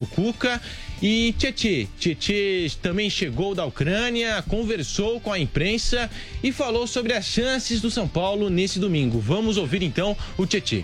Cuca. E Tietê também chegou da Ucrânia, conversou com a imprensa e falou sobre as chances do São Paulo nesse domingo. Vamos ouvir então o Tietê.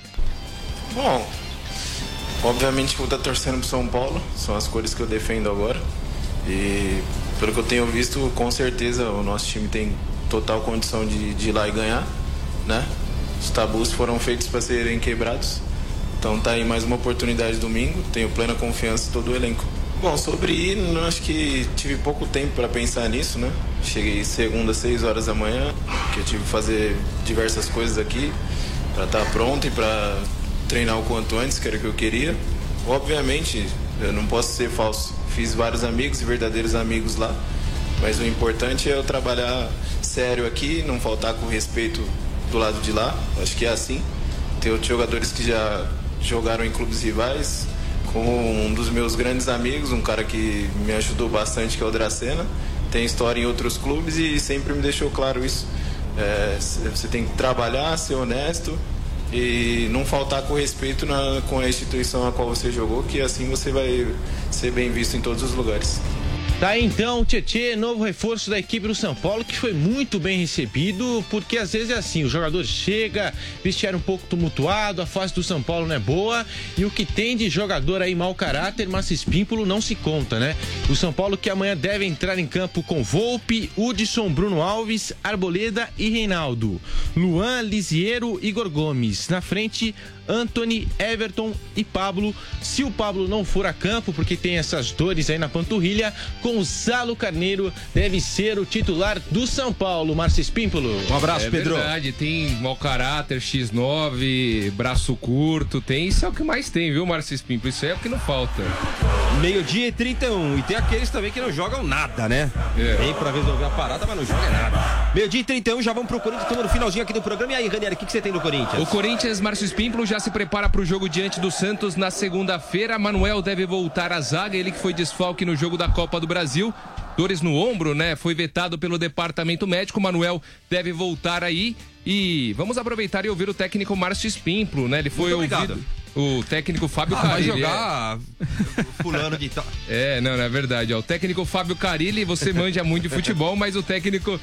Bom, obviamente vou estar torcendo pro São Paulo, são as cores que eu defendo agora. E pelo que eu tenho visto, com certeza o nosso time tem total condição de ir lá e ganhar, né? Os tabus foram feitos para serem quebrados. Então tá aí mais uma oportunidade domingo, tenho plena confiança em todo o elenco. Bom, sobre ir, acho que tive pouco tempo para pensar nisso, né? Cheguei segunda, 6 horas da manhã, que eu tive que fazer diversas coisas aqui para estar pronto e para treinar o quanto antes, que era o que eu queria. Obviamente, eu não posso ser falso, fiz vários amigos e verdadeiros amigos lá, mas o importante é eu trabalhar sério aqui, não faltar com respeito do lado de lá, acho que é assim. Tem outros jogadores que já jogaram em clubes rivais, como um dos meus grandes amigos, um cara que me ajudou bastante, que é o Dracena, tem história em outros clubes e sempre me deixou claro isso. Você tem que trabalhar, ser honesto e não faltar com respeito com a instituição a qual você jogou, que assim você vai ser bem visto em todos os lugares. Tá aí então o Tietê, novo reforço da equipe do São Paulo, que foi muito bem recebido, porque às vezes é assim, o jogador chega, vestiário um pouco tumultuado, a fase do São Paulo não é boa, e o que tem de jogador aí mau caráter, Márcio Espímpolo, não se conta, né? O São Paulo que amanhã deve entrar em campo com Volpi, Hudson, Bruno Alves, Arboleda e Reinaldo, Luan, Lisiero, Igor Gomes, na frente Antony, Everton e Pablo. Se o Pablo não for a campo, porque tem essas dores aí na panturrilha, Gonçalo Carneiro deve ser o titular do São Paulo. Márcio Espímpolo. Um abraço, Pedro. É verdade, tem mau caráter, X9, braço curto, tem, isso é o que mais tem, viu, Márcio Espímpolo? Isso é o que não falta. 12h31, e tem aqueles também que não jogam nada, né? Vem pra resolver a parada, mas não joga nada. 12h31, já vamos pro Corinthians, estamos no finalzinho aqui do programa. E aí, Ranieri, o que você tem no Corinthians? O Corinthians, Márcio Espímpolo, já se prepara para o jogo diante do Santos na segunda-feira. Manuel deve voltar à zaga, ele que foi desfalque no jogo da Copa do Brasil. Dores no ombro, né? Foi vetado pelo departamento médico. Manuel deve voltar aí. E vamos aproveitar e ouvir o técnico Márcio Espímpolo, né? Ele foi ouvido. O técnico Fábio Carilli. Vai jogar fulano de tal. Não é verdade. O técnico Fábio Carilli, você manja muito de futebol, mas o técnico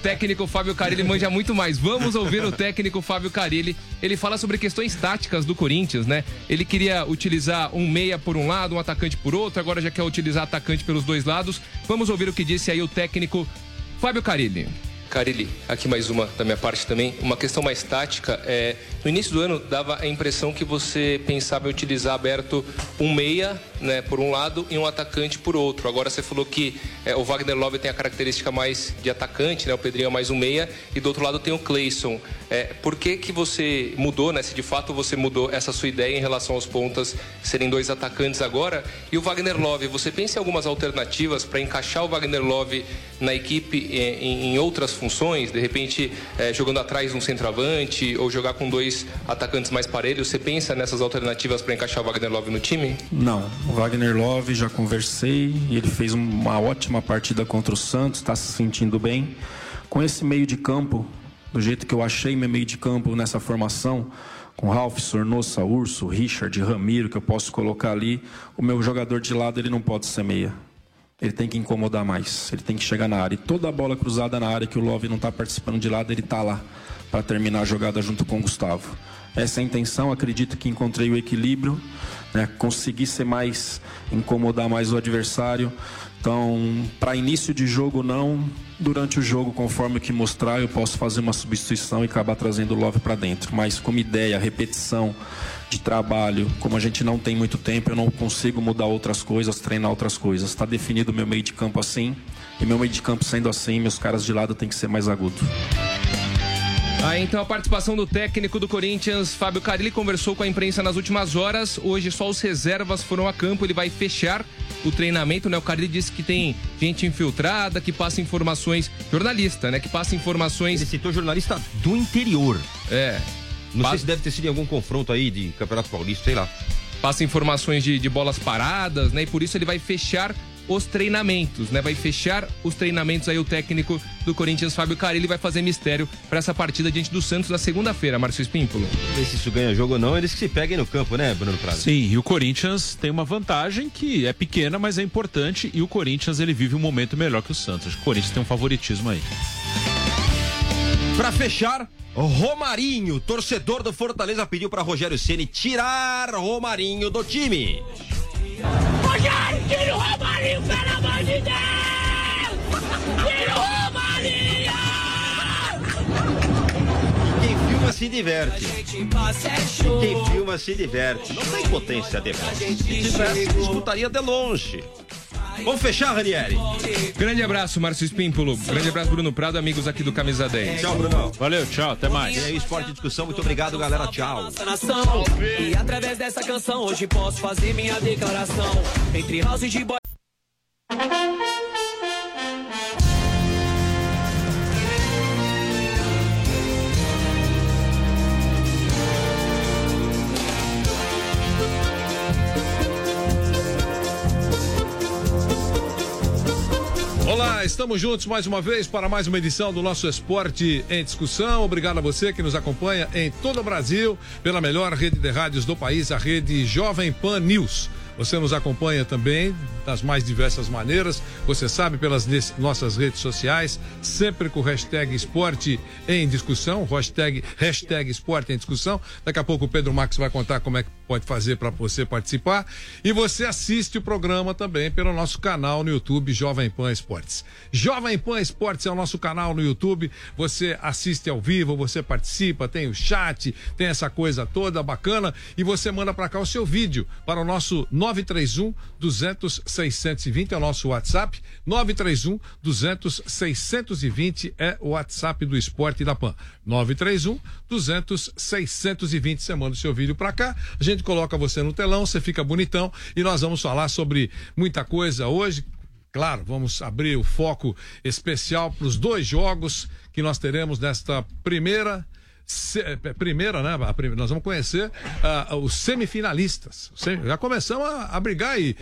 Fábio Carilli manja muito mais. Vamos ouvir o técnico Fábio Carilli. Ele fala sobre questões táticas do Corinthians, né? Ele queria utilizar um meia por um lado, um atacante por outro, agora já quer utilizar atacante pelos dois lados. Vamos ouvir o que disse aí o técnico Fábio Carilli. Carilli, aqui mais uma da minha parte também, uma questão mais tática. No início do ano dava a impressão que você pensava em utilizar aberto um meia, né, por um lado e um atacante por outro. Agora você falou que o Wagner Love tem a característica mais de atacante, né, o Pedrinho é mais um meia, e do outro lado tem o Cleison. Por que você mudou, né, se de fato você mudou essa sua ideia em relação aos pontas serem dois atacantes agora? E o Wagner Love, você pensa em algumas alternativas para encaixar o Wagner Love na equipe em outras funções? De repente jogando atrás de um centroavante ou jogar com dois atacantes mais parelhos? Você pensa nessas alternativas para encaixar o Wagner Love no time? Não, o Wagner Love já conversei, ele fez uma ótima partida contra o Santos, está se sentindo bem. Com esse meio de campo, do jeito que eu achei meu meio de campo nessa formação, com Ralf, Sornosa, Urso, Richard, Ramiro, que eu posso colocar ali, o meu jogador de lado ele não pode ser meia. Ele tem que incomodar mais, ele tem que chegar na área. E toda a bola cruzada na área que o Love não está participando de lado, ele está lá para terminar a jogada junto com o Gustavo. Essa é a intenção, acredito que encontrei o equilíbrio, né? Consegui ser mais, incomodar mais o adversário. Então, para início de jogo não, durante o jogo, conforme o que mostrar, eu posso fazer uma substituição e acabar trazendo o Love para dentro. Mas como ideia, repetição de trabalho, como a gente não tem muito tempo, eu não consigo mudar outras coisas, treinar outras coisas. Está definido o meu meio de campo assim, e meu meio de campo sendo assim, meus caras de lado tem que ser mais agudo. Então a participação do técnico do Corinthians, Fábio Carilli, conversou com a imprensa nas últimas horas. Hoje só os reservas foram a campo, ele vai fechar o treinamento, né? O Carilli disse que tem gente infiltrada, que passa informações, jornalista, né? Que passa informações... Ele citou jornalista do interior. Não sei se deve ter sido em algum confronto aí de Campeonato Paulista, sei lá. Passa informações de bolas paradas, né? E por isso ele vai fechar os treinamentos, né? Vai fechar os treinamentos aí o técnico do Corinthians, Fábio Carille, vai fazer mistério para essa partida diante do Santos na segunda-feira, Márcio Espímpolo. Vamos ver se isso ganha jogo ou não, eles que se peguem no campo, né, Bruno Prado? Sim, e o Corinthians tem uma vantagem que é pequena, mas é importante, e o Corinthians ele vive um momento melhor que o Santos. Acho que o Corinthians tem um favoritismo aí. Pra fechar, Romarinho, torcedor do Fortaleza, pediu pra Rogério Ceni tirar Romarinho do time. Rogério, tira o Romarinho, pelo amor de Deus! Tira o Romarinho! Quem filma se diverte. Quem filma se diverte. Não tem potência de voz. Se tivesse, escutaria de longe. Vamos fechar, Ranieri. Grande abraço, Márcio Espímpolo. Grande abraço, Bruno Prado, amigos aqui do Camisa 10. Tchau, Bruno. Valeu, tchau, até mais. E aí, Esporte e Discussão, muito obrigado, galera. Tchau. E através dessa canção, hoje posso fazer minha declaração. Entre house e de boy. Olá, estamos juntos mais uma vez para mais uma edição do nosso Esporte em Discussão. Obrigado a você que nos acompanha em todo o Brasil pela melhor rede de rádios do país, a rede Jovem Pan News. Você nos acompanha também das mais diversas maneiras, você sabe, pelas nossas redes sociais, sempre com o hashtag Esporte em Discussão, hashtag Esporte em Discussão. Daqui a pouco o Pedro Marques vai contar como é que pode fazer para você participar. E você assiste o programa também pelo nosso canal no YouTube, Jovem Pan Esportes. Jovem Pan Esportes é o nosso canal no YouTube, você assiste ao vivo, você participa, tem o chat, tem essa coisa toda bacana, e você manda para cá o seu vídeo para o nosso 931-200-620 é o nosso WhatsApp. 931-200-620 é o WhatsApp do Esporte da Pan. 931-200-620. Você manda o seu vídeo pra cá, a gente coloca você no telão, você fica bonitão e nós vamos falar sobre muita coisa hoje. Claro, vamos abrir o foco especial para os 2 jogos que nós teremos nesta primeira, né? Nós vamos conhecer os semifinalistas. Já começamos a brigar aí.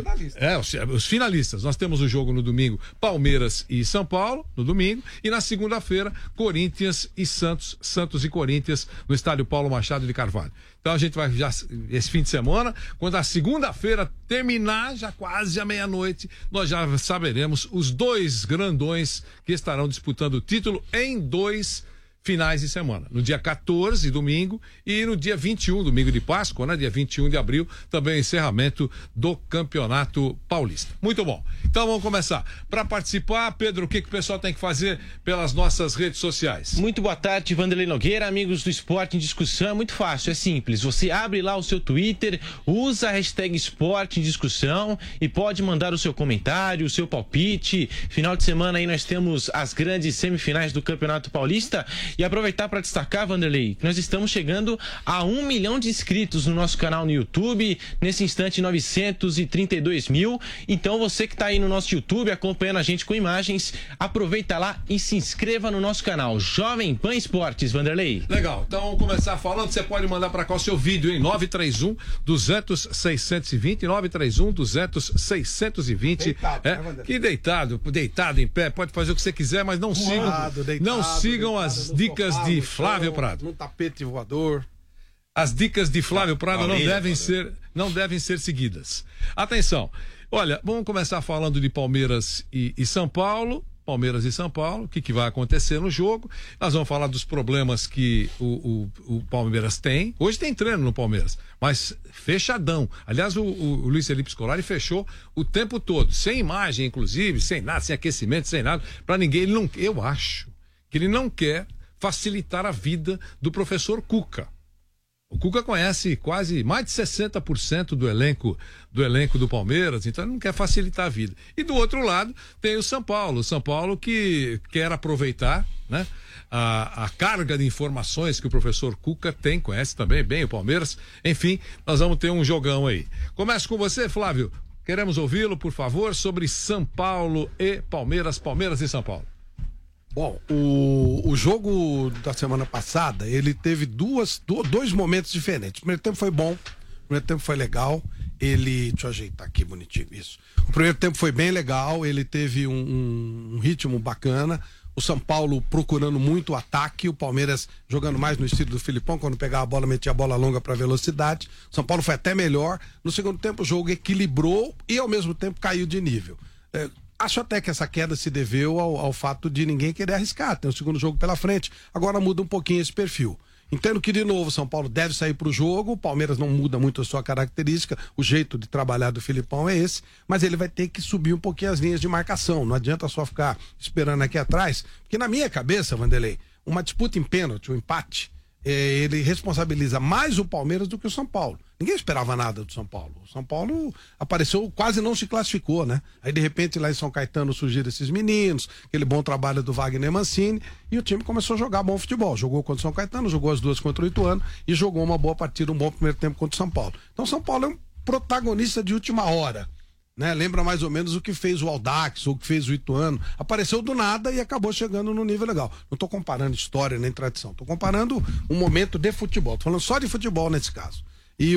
Os finalistas. Nós temos o jogo no domingo, Palmeiras e São Paulo, no domingo, e na segunda-feira, Corinthians e Santos e Corinthians, no estádio Paulo Machado de Carvalho. Então a gente vai já, esse fim de semana, quando a segunda-feira terminar, já quase à meia-noite, nós já saberemos os 2 grandões que estarão disputando o título em 2 finais de semana, no dia 14, domingo, e no dia 21, domingo de Páscoa, né? Dia 21 de abril, também o encerramento do Campeonato Paulista. Muito bom. Então vamos começar. Para participar, Pedro, o que o pessoal tem que fazer pelas nossas redes sociais? Muito boa tarde, Vanderlei Nogueira, amigos do Esporte em Discussão. É muito fácil, é simples. Você abre lá o seu Twitter, usa a hashtag Esporte em Discussão e pode mandar o seu comentário, o seu palpite. Final de semana aí nós temos as grandes semifinais do Campeonato Paulista. E aproveitar para destacar, Vanderlei, que nós estamos chegando a 1 milhão de inscritos no nosso canal no YouTube, nesse instante 932 mil. Então você que está aí no nosso YouTube acompanhando a gente com imagens, aproveita lá e se inscreva no nosso canal Jovem Pan Esportes, Vanderlei. Legal, então vamos começar falando, você pode mandar para cá o seu vídeo em 931-200-620, 931-200-620. Deitado, que deitado em pé, pode fazer o que você quiser, mas não sigam as dicas de Flávio Prado. Num tapete voador. As dicas de Flávio Prado não devem ser seguidas. Atenção. Olha, vamos começar falando de Palmeiras e São Paulo. Palmeiras e São Paulo, o que vai acontecer no jogo. Nós vamos falar dos problemas que o Palmeiras tem. Hoje tem treino no Palmeiras, mas fechadão. Aliás, o Luiz Felipe Scolari fechou o tempo todo, sem imagem, inclusive, sem nada, sem aquecimento, sem nada, para ninguém. Eu acho que ele não quer facilitar a vida do professor Cuca. O Cuca conhece quase mais de 60% do elenco do Palmeiras, então ele não quer facilitar a vida. E do outro lado tem o São Paulo que quer aproveitar, né, a carga de informações que o professor Cuca tem, conhece também bem o Palmeiras. Enfim, nós vamos ter um jogão aí. Começo com você, Flávio. Queremos ouvi-lo, por favor, sobre São Paulo e Palmeiras e São Paulo. Bom, o jogo da semana passada, ele teve dois momentos diferentes. O primeiro tempo foi bom, o primeiro tempo foi legal, Deixa eu ajeitar aqui bonitinho, isso. O primeiro tempo foi bem legal, ele teve um ritmo bacana. O São Paulo procurando muito o ataque, o Palmeiras jogando mais no estilo do Filipão, quando pegava a bola, metia a bola longa para velocidade. O São Paulo foi até melhor. No segundo tempo o jogo equilibrou e ao mesmo tempo caiu de nível. Acho até que essa queda se deveu ao fato de ninguém querer arriscar. Tem o segundo jogo pela frente, agora muda um pouquinho esse perfil. Entendo que, de novo, o São Paulo deve sair para o jogo, o Palmeiras não muda muito a sua característica, o jeito de trabalhar do Filipão é esse, mas ele vai ter que subir um pouquinho as linhas de marcação, não adianta só ficar esperando aqui atrás, porque na minha cabeça, Vanderlei, uma disputa em pênalti, um empate, ele responsabiliza mais o Palmeiras do que o São Paulo. Ninguém esperava nada do São Paulo. O São Paulo apareceu, quase não se classificou, né? Aí de repente lá em São Caetano surgiram esses meninos, aquele bom trabalho do Wagner Mancini, e o time começou a jogar bom futebol. Jogou contra o São Caetano, jogou as duas contra o Ituano e jogou uma boa partida, um bom primeiro tempo contra o São Paulo. Então o São Paulo é um protagonista de última hora, né? Lembra mais ou menos o que fez o Audax ou o que fez o Ituano. Apareceu do nada e acabou chegando num nível legal. Não estou comparando história nem tradição, estou comparando um momento de futebol. Estou falando só de futebol nesse caso. E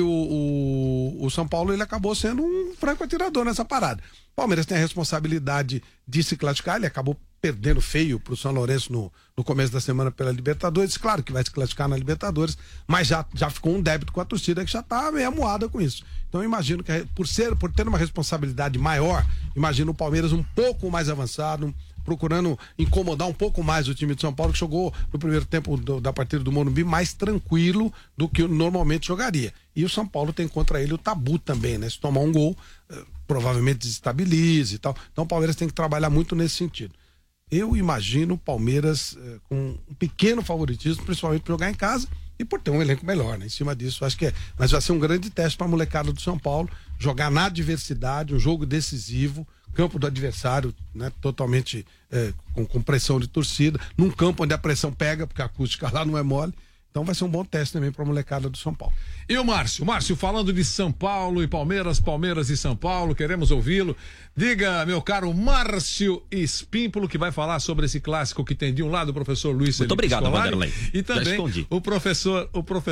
o São Paulo, ele acabou sendo um franco atirador nessa parada. O Palmeiras tem a responsabilidade de se classificar, ele acabou perdendo feio pro São Lourenço no começo da semana pela Libertadores. Claro que vai se classificar na Libertadores, mas já ficou um débito com a torcida que já tá meio amuada com isso. Então eu imagino que por ter uma responsabilidade maior, imagino o Palmeiras um pouco mais avançado, procurando incomodar um pouco mais o time de São Paulo, que jogou no primeiro tempo da partida do Morumbi mais tranquilo do que normalmente jogaria. E o São Paulo tem contra ele o tabu também, né? Se tomar um gol, provavelmente desestabilize e tal. Então o Palmeiras tem que trabalhar muito nesse sentido. Eu imagino o Palmeiras com um pequeno favoritismo, principalmente por jogar em casa e por ter um elenco melhor, né? Em cima disso, acho que mas vai ser um grande teste para a molecada do São Paulo, jogar na adversidade, um jogo decisivo, campo do adversário, né, totalmente com pressão de torcida, num campo onde a pressão pega, porque a acústica lá não é mole. Então vai ser um bom teste também para a molecada do São Paulo. E o Márcio? Márcio, falando de São Paulo e Palmeiras, Palmeiras e São Paulo, queremos ouvi-lo. Diga, meu caro Márcio Espímpolo, que vai falar sobre esse clássico que tem de um lado o professor Luiz Muito obrigado, Vanderlei. E também o professor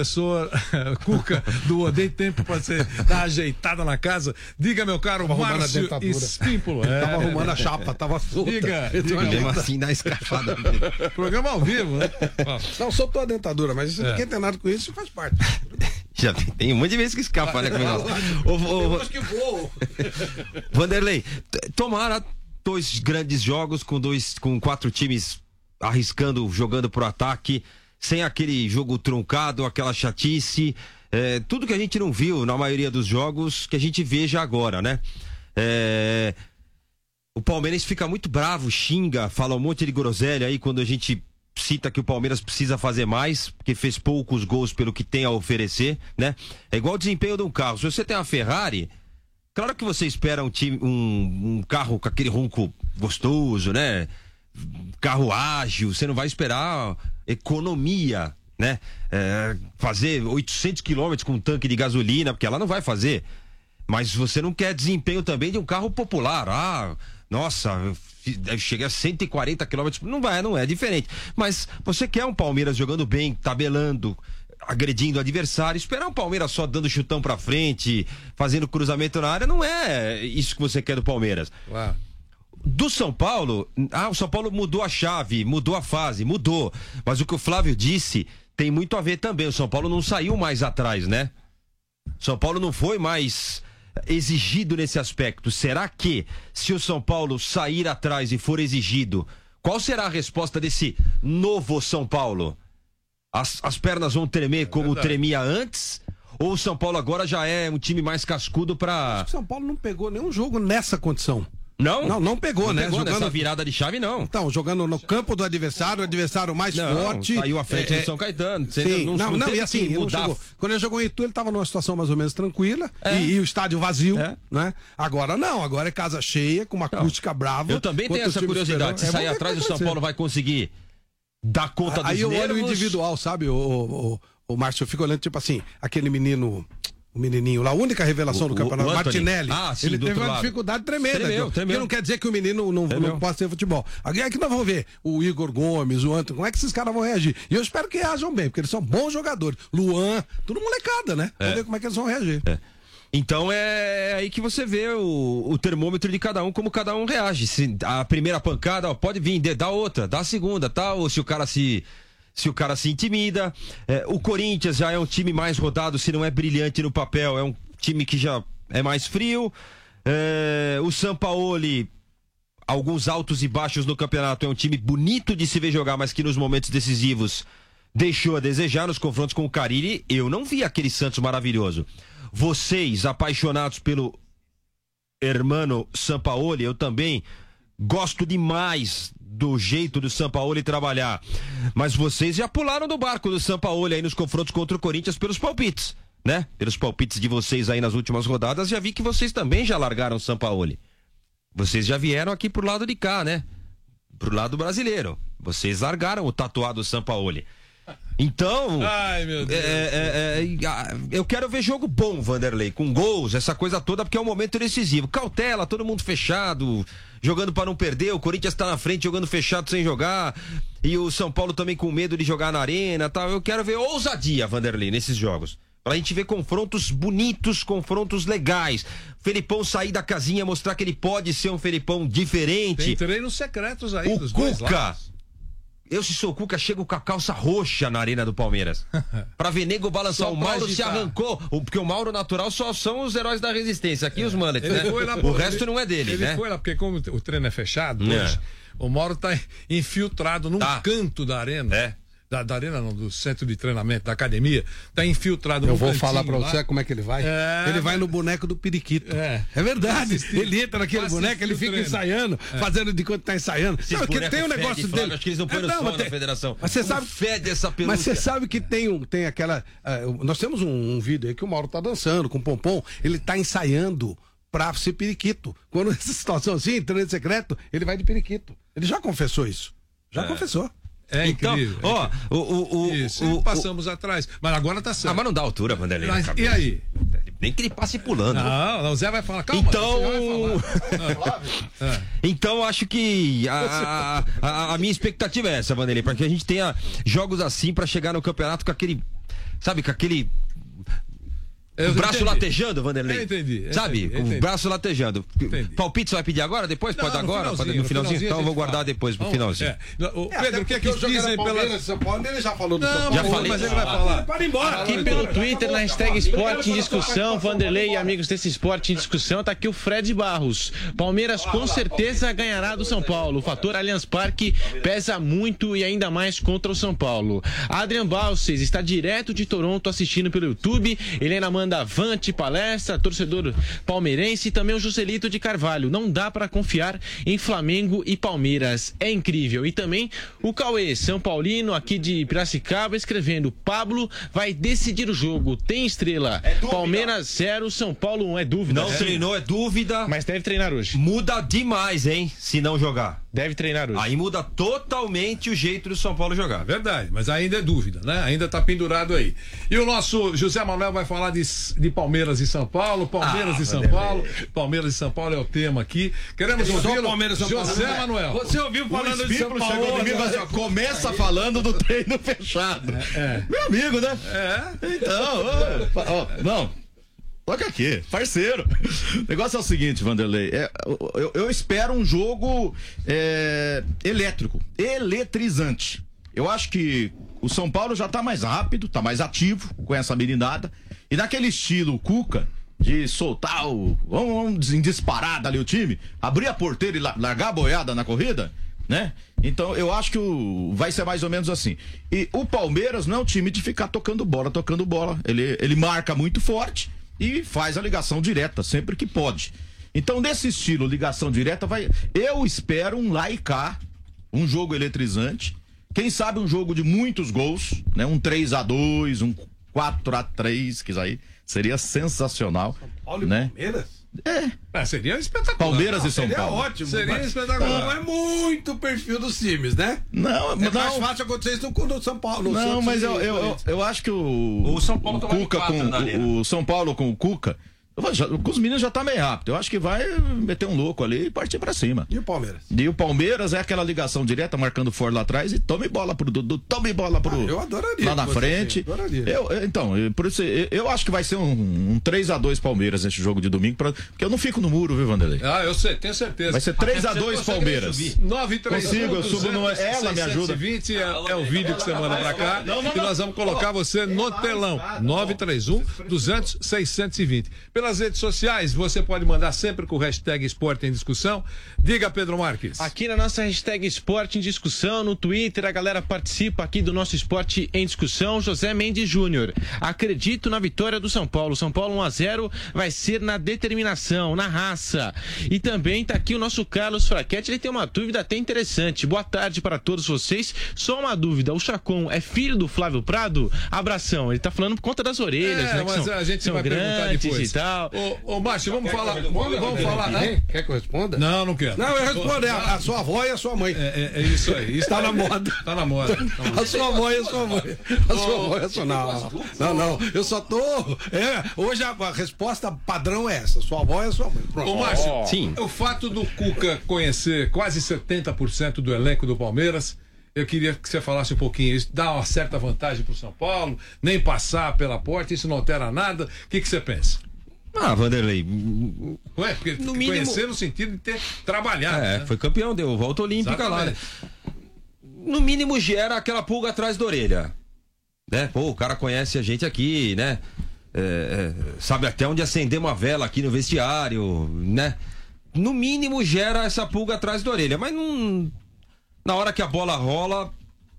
Cuca, do Odeio Tempo, para você dar ajeitada na casa. Diga, meu caro Márcio Espímpolo. Tava arrumando a chapa, tava solta. Diga. Mesmo assim, dá escafada. Programa ao vivo, né? Não, soltou a dentadura, mas isso ninguém tem nada com isso, faz parte. Já tem um monte de vezes que escapa, né? Depois que voa. Vanderlei, tomara 2 grandes jogos com 4 times arriscando, jogando pro ataque, sem aquele jogo truncado, aquela chatice, tudo que a gente não viu na maioria dos jogos, que a gente veja agora, né? O Palmeiras fica muito bravo, xinga, fala um monte de groselha aí quando a gente cita que o Palmeiras precisa fazer mais, porque fez poucos gols pelo que tem a oferecer, né? É igual o desempenho de um carro. Se você tem uma Ferrari, claro que você espera um carro com aquele ronco gostoso, né? Carro ágil, você não vai esperar economia, né? Fazer 800 quilômetros com um tanque de gasolina, porque ela não vai fazer. Mas você não quer desempenho também de um carro popular. Nossa, cheguei a 140 quilômetros, não é diferente. Mas você quer um Palmeiras jogando bem, tabelando, agredindo o adversário, esperar um Palmeiras só dando chutão pra frente, fazendo cruzamento na área, não é isso que você quer do Palmeiras. Uau. Do São Paulo, o São Paulo mudou a chave, mudou a fase, mudou. Mas o que o Flávio disse tem muito a ver também. O São Paulo não saiu mais atrás, né? O São Paulo não foi mais exigido nesse aspecto. Será que, se o São Paulo sair atrás e for exigido, qual será a resposta desse novo São Paulo? As pernas vão tremer como tremia antes? Ou o São Paulo agora já é um time mais cascudo pra... Acho que o São Paulo não pegou nenhum jogo nessa condição. Não? Não pegou, né? Jogando nessa virada de chave, não. Então, jogando no campo do adversário, o adversário mais forte. Saiu à frente do São Caetano. Sim, não, e assim, ele não chegou. Quando ele jogou em Itu, ele estava numa situação mais ou menos tranquila e o estádio vazio, né? Agora não, agora é casa cheia, com uma acústica brava. Eu também tenho essa curiosidade. Se sair atrás, o São Paulo vai conseguir dar conta dos nervos. Aí eu olho o individual, sabe, o Márcio, eu fico olhando, tipo assim, aquele menino... O menininho lá, a única revelação do campeonato, Martinelli, sim, ele teve uma dificuldade tremenda. Tremeu. Que não quer dizer que o menino não possa ter futebol. Aqui nós vamos ver o Igor Gomes, o Antônio, como é que esses caras vão reagir? E eu espero que reajam bem, porque eles são bons jogadores. Luan, tudo molecada, né? Vamos ver como é que eles vão reagir. Então é aí que você vê o termômetro de cada um, como cada um reage. Se a primeira pancada, ó, pode vir, dá outra, dá a segunda, tá? Ou se o cara se intimida. O Corinthians já é um time mais rodado, se não é brilhante no papel, é um time que já é mais frio. O Sampaoli, alguns altos e baixos no campeonato, é um time bonito de se ver jogar, mas que nos momentos decisivos deixou a desejar. Nos confrontos com o Carille, eu não vi aquele Santos maravilhoso. Vocês, apaixonados pelo hermano Sampaoli, eu também gosto demais do jeito do Sampaoli trabalhar. Mas vocês já pularam do barco do Sampaoli aí nos confrontos contra o Corinthians pelos palpites, né? Pelos palpites de vocês aí nas últimas rodadas, já vi que vocês também já largaram o Sampaoli. Vocês já vieram aqui pro lado de cá, né? Pro lado brasileiro. Vocês largaram o tatuado Sampaoli. Então, ai, meu Deus. Eu quero ver jogo bom, Vanderlei, com gols, essa coisa toda, porque é um momento decisivo. Cautela, todo mundo fechado, jogando para não perder. O Corinthians tá na frente jogando fechado sem jogar, e o São Paulo também com medo de jogar na arena, tal. Eu quero ver ousadia, Vanderlei, nesses jogos, pra gente ver confrontos bonitos, confrontos legais. Felipão sair da casinha, mostrar que ele pode ser um Felipão diferente. Tem treinos secretos aí dos dois lados. Eu, se sou o Cuca, chego com a calça roxa na arena do Palmeiras. Pra ver nego balançar. O Mauro se arrancou. Porque o Mauro natural só são os heróis da resistência. Aqui os mullets, né? O resto não é dele, né? Ele foi lá, porque como o treino é fechado, hoje, o Mauro tá infiltrado num canto da arena. Da arena não, do centro de treinamento, da academia, tá infiltrado no Eu vou falar pra você como é que ele vai. Ele vai no boneco do periquito. É verdade. Ele entra naquele boneco, ele fica ensaiando, fazendo de quanto tá ensaiando. Sabe que tem um negócio dele. Acho que eles não põem no sol na federação. Mas você sabe, fede essa pelúcia. Mas você sabe que tem aquela. Nós temos um vídeo aí que o Mauro tá dançando com o Pompom, ele tá ensaiando pra ser periquito. Quando essa situação assim, treino secreto, ele vai de periquito. Ele já confessou isso. Já confessou. É incrível. Então, passamos atrás. Mas agora tá certo. Mas não dá altura, Vanderlei. E aí? Nem que ele passe pulando. Não, o Zé vai falar, calma. Então, acho que a minha expectativa é essa, Vanderlei, para que a gente tenha jogos assim pra chegar no campeonato com aquele, sabe, com aquele o braço latejando, Vanderlei. Eu entendi. Sabe? Com o braço latejando. Palpite você vai pedir agora? Depois? Pode agora? No finalzinho? Então eu vou guardar depois pro finalzinho. Pedro, o que é que dizem pela São Paulo? Ele já falou do São Paulo. Já falei. Mas ele vai falar. Para embora. Aqui pelo Twitter, na hashtag Esporte em Discussão, Vanderlei e amigos desse Esporte em Discussão, tá aqui o Fred Barros. Palmeiras com certeza ganhará do São Paulo. O fator Allianz Parque pesa muito e ainda mais contra o São Paulo. Adrian Balces está direto de Toronto assistindo pelo YouTube. Ele ainda manda avante, palestra, torcedor palmeirense e também o Joselito de Carvalho. Não dá para confiar em Flamengo e Palmeiras. É incrível. E também o Cauê, São Paulino, aqui de Piracicaba, escrevendo: Pablo vai decidir o jogo. Tem estrela. Palmeiras 0, São Paulo 1. É dúvida. Não treinou, é dúvida. Mas deve treinar hoje. Muda demais, hein? Se não jogar. Deve treinar hoje. Aí muda totalmente o jeito do São Paulo jogar. Verdade, mas ainda é dúvida, né? Ainda tá pendurado aí. E o nosso José Manuel vai falar de Palmeiras e São Paulo. Palmeiras e São Paulo. Palmeiras e São Paulo é o tema aqui. Queremos ouvi-lo. José Manuel. Você ouviu falando de São Paulo? Começa falando do treino fechado. Meu amigo, né? Então, não. Toca aqui, parceiro. O negócio é o seguinte, Vanderlei. Eu espero um jogo elétrico, eletrizante. Eu acho que o São Paulo já tá mais rápido, tá mais ativo com essa meninada. E naquele estilo Cuca, de soltar vamos em disparada ali o time, abrir a porteira e largar a boiada na corrida, né? Então eu acho que vai ser mais ou menos assim. E o Palmeiras não é um time de ficar tocando bola. Ele marca muito forte e faz a ligação direta sempre que pode. Então, nesse estilo, ligação direta, eu espero um lá e cá, um jogo eletrizante. Quem sabe um jogo de muitos gols, né? Um 3-2, um 4-3, que aí seria sensacional. São Paulo né? e Palmeiras? Seria espetacular. Palmeiras e São seria Paulo. Ótimo. Seria espetacular. Não é muito o perfil dos times, né? Não, mais fácil acontecer isso no São Paulo. Não, mas eu acho que o São Paulo Cuca o São Paulo com o Cuca Com os meninos já tá meio rápido. Eu acho que vai meter um louco ali e partir pra cima. E o Palmeiras? E o Palmeiras é aquela ligação direta, marcando fora lá atrás e tome bola pro Dudu, tome bola pro... eu adoraria. Lá na frente. Por isso, eu acho que vai ser um 3-2 Palmeiras nesse jogo de domingo, porque eu não fico no muro, viu, Vanderlei? Eu sei, tenho certeza. Vai ser 3-2 Palmeiras. 931 Consigo, eu subo no... Ela me ajuda. 620 é o vídeo que você manda pra cá e nós vamos colocar você no telão. 931-200-620. Pelas redes sociais, você pode mandar sempre com o hashtag Esporte em Discussão. Diga, Pedro Marques. Aqui na nossa hashtag Esporte em Discussão, no Twitter, a galera participa aqui do nosso Esporte em Discussão. José Mendes Júnior. Acredito na vitória do São Paulo. São Paulo 1-0 vai ser na determinação, na raça. E também tá aqui o nosso Carlos Fraquete. Ele tem uma dúvida até interessante. Boa tarde para todos vocês. Só uma dúvida. O Chacon é filho do Flávio Prado? Abração. Ele tá falando por conta das orelhas, né? Mas a gente vai perguntar depois. E tal. Ô, Márcio, vamos falar. Vamos falar, né? Quer que eu responda? Não quero. Não, eu respondo. A sua avó e a sua mãe. É isso aí. Isso tá na moda. Tá na moda. A sua avó e a sua mãe. A sua avó e a sua... Não. Eu só tô... hoje a resposta padrão é essa. Sua avó e a sua mãe. Pronto. Ô, Márcio, sim. O fato do Cuca conhecer quase 70% do elenco do Palmeiras, eu queria que você falasse um pouquinho. Isso dá uma certa vantagem pro São Paulo, nem passar pela porta, isso não altera nada. O que você pensa? Vanderlei. Ué, porque no conhecer mínimo... no sentido de ter trabalhado. né? Foi campeão, deu volta olímpica. Exatamente. Lá, né? No mínimo gera aquela pulga atrás da orelha. Né? Pô, o cara conhece a gente aqui, né? Sabe até onde acender uma vela aqui no vestiário, né? No mínimo gera essa pulga atrás da orelha, mas não... Na hora que a bola rola,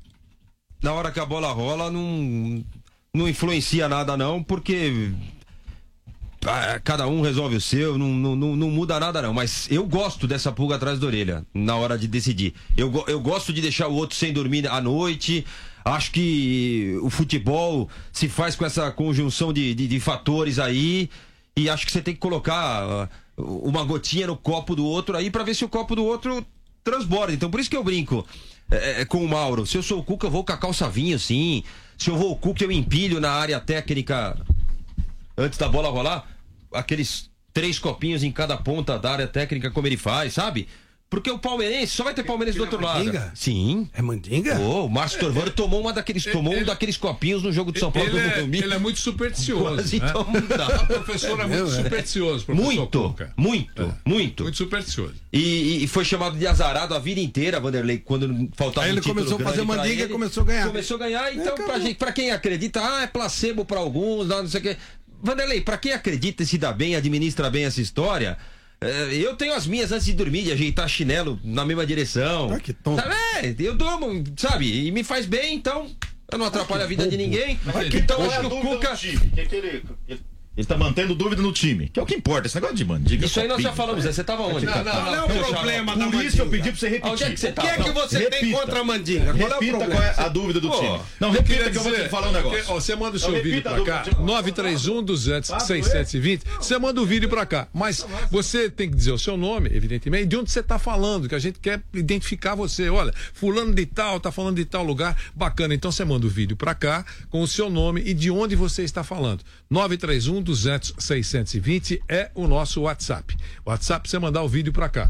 não influencia nada não, porque cada um resolve o seu, não muda nada não, mas eu gosto dessa pulga atrás da orelha na hora de decidir. Eu gosto de deixar o outro sem dormir à noite. Acho que o futebol se faz com essa conjunção de fatores aí, e acho que você tem que colocar uma gotinha no copo do outro aí pra ver se o copo do outro transborda. Então por isso que eu brinco com o Mauro. Se eu sou o Cuca, eu vou com a calça vinho, sim. Se eu vou o Cuca, eu empilho na área técnica antes da bola rolar aqueles 3 copinhos em cada ponta da área técnica, como ele faz, sabe? Porque o palmeirense só vai ter palmeirense do outro lado. Sim. É mandinga? O Márcio Torvano tomou um daqueles copinhos no jogo de São Paulo do domingo. Ele é muito supersticioso. Quase né? O professor é muito supersticioso, professor Cuca. Muito supersticioso. E foi chamado de azarado a vida inteira, Vanderlei, quando faltava aí ele começou a fazer mandinga e começou a ganhar. Começou a ganhar, então pra quem acredita, é placebo pra alguns, não sei o quê. Vanderlei, pra quem acredita e se dá bem, administra bem essa história... Eu tenho as minhas antes de dormir, de ajeitar chinelo na mesma direção. Que tonto. Eu durmo, sabe? E me faz bem, então eu não atrapalho a vida de ninguém. Então acho que o Cuca... Ele tá mantendo dúvida no time, que é o que importa, esse negócio de mandinga. Isso aí nós já falamos, você tava onde? Não é o problema da mandinga. Por isso eu pedi pra você repetir. Onde é que você tá? O que é que você tem contra a mandinga? Repita qual é a dúvida do time. Não, repita que eu vou te falar um negócio. Você manda o seu vídeo pra cá, 931-200-620, você manda o vídeo pra cá. Mas você tem que dizer o seu nome, evidentemente, e de onde você tá falando, que a gente quer identificar você. Olha, fulano de tal, tá falando de tal lugar, bacana. Então você manda o vídeo pra cá, com o seu nome e de onde você está falando. 931-200-620 é o nosso WhatsApp. WhatsApp, você mandar o vídeo pra cá.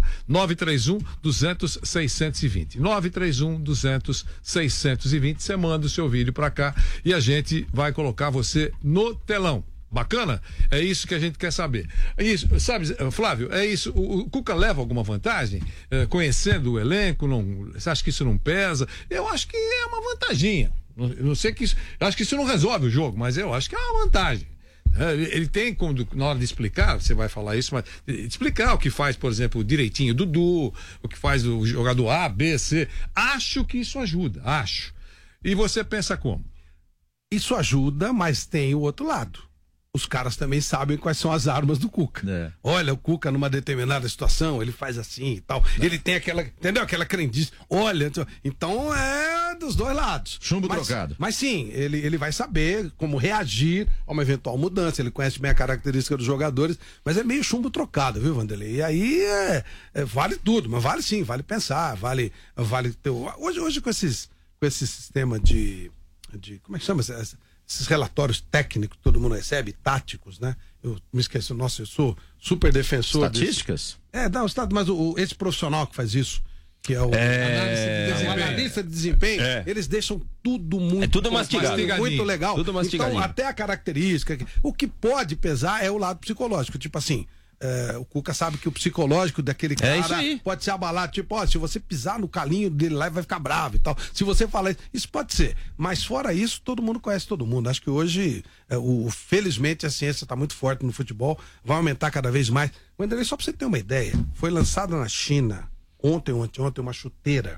931-200-620. 931-200-620. Você manda o seu vídeo pra cá e a gente vai colocar você no telão. Bacana? É isso que a gente quer saber. Isso, sabe, Flávio, é isso. O Cuca leva alguma vantagem? Conhecendo o elenco, você acha que isso não pesa? Eu acho que é uma vantaginha. Não sei que isso. Eu acho que isso não resolve o jogo, mas eu acho que é uma vantagem. Ele tem como, na hora de explicar, você vai falar isso, mas explicar o que faz, por exemplo, direitinho Dudu, o que faz o jogador A, B, C. Acho que isso ajuda, acho. E você pensa como? Isso ajuda, mas tem o outro lado. Os caras também sabem quais são as armas do Cuca. Olha, o Cuca numa determinada situação, ele faz assim e tal. Ele tem aquela, entendeu? Aquela crendice. Olha, então é dos dois lados. Chumbo trocado. Mas sim, ele vai saber como reagir a uma eventual mudança. Ele conhece bem a característica dos jogadores, mas é meio chumbo trocado, viu, Vanderlei? E aí vale tudo, mas vale sim, vale pensar, vale ter... Hoje com esse sistema de como é que chama? Esses relatórios técnicos que todo mundo recebe, táticos, né? eu me esqueci, nossa, eu sou super defensor. Estatísticas? Mas esse profissional que faz isso, que é o analista de desempenho, eles deixam tudo muito... É tudo mastigado. Muito legal. Tudo mastigadinho. Então, até a característica... O que pode pesar é o lado psicológico. Tipo assim, o Cuca sabe que o psicológico daquele cara pode ser abalado. Tipo, se você pisar no calinho dele lá, vai ficar bravo e tal. Se você falar isso pode ser. Mas fora isso, todo mundo conhece todo mundo. Acho que hoje, felizmente, a ciência está muito forte no futebol. Vai aumentar cada vez mais. Wanderlei, só para você ter uma ideia, foi lançada na China... Ontem, uma chuteira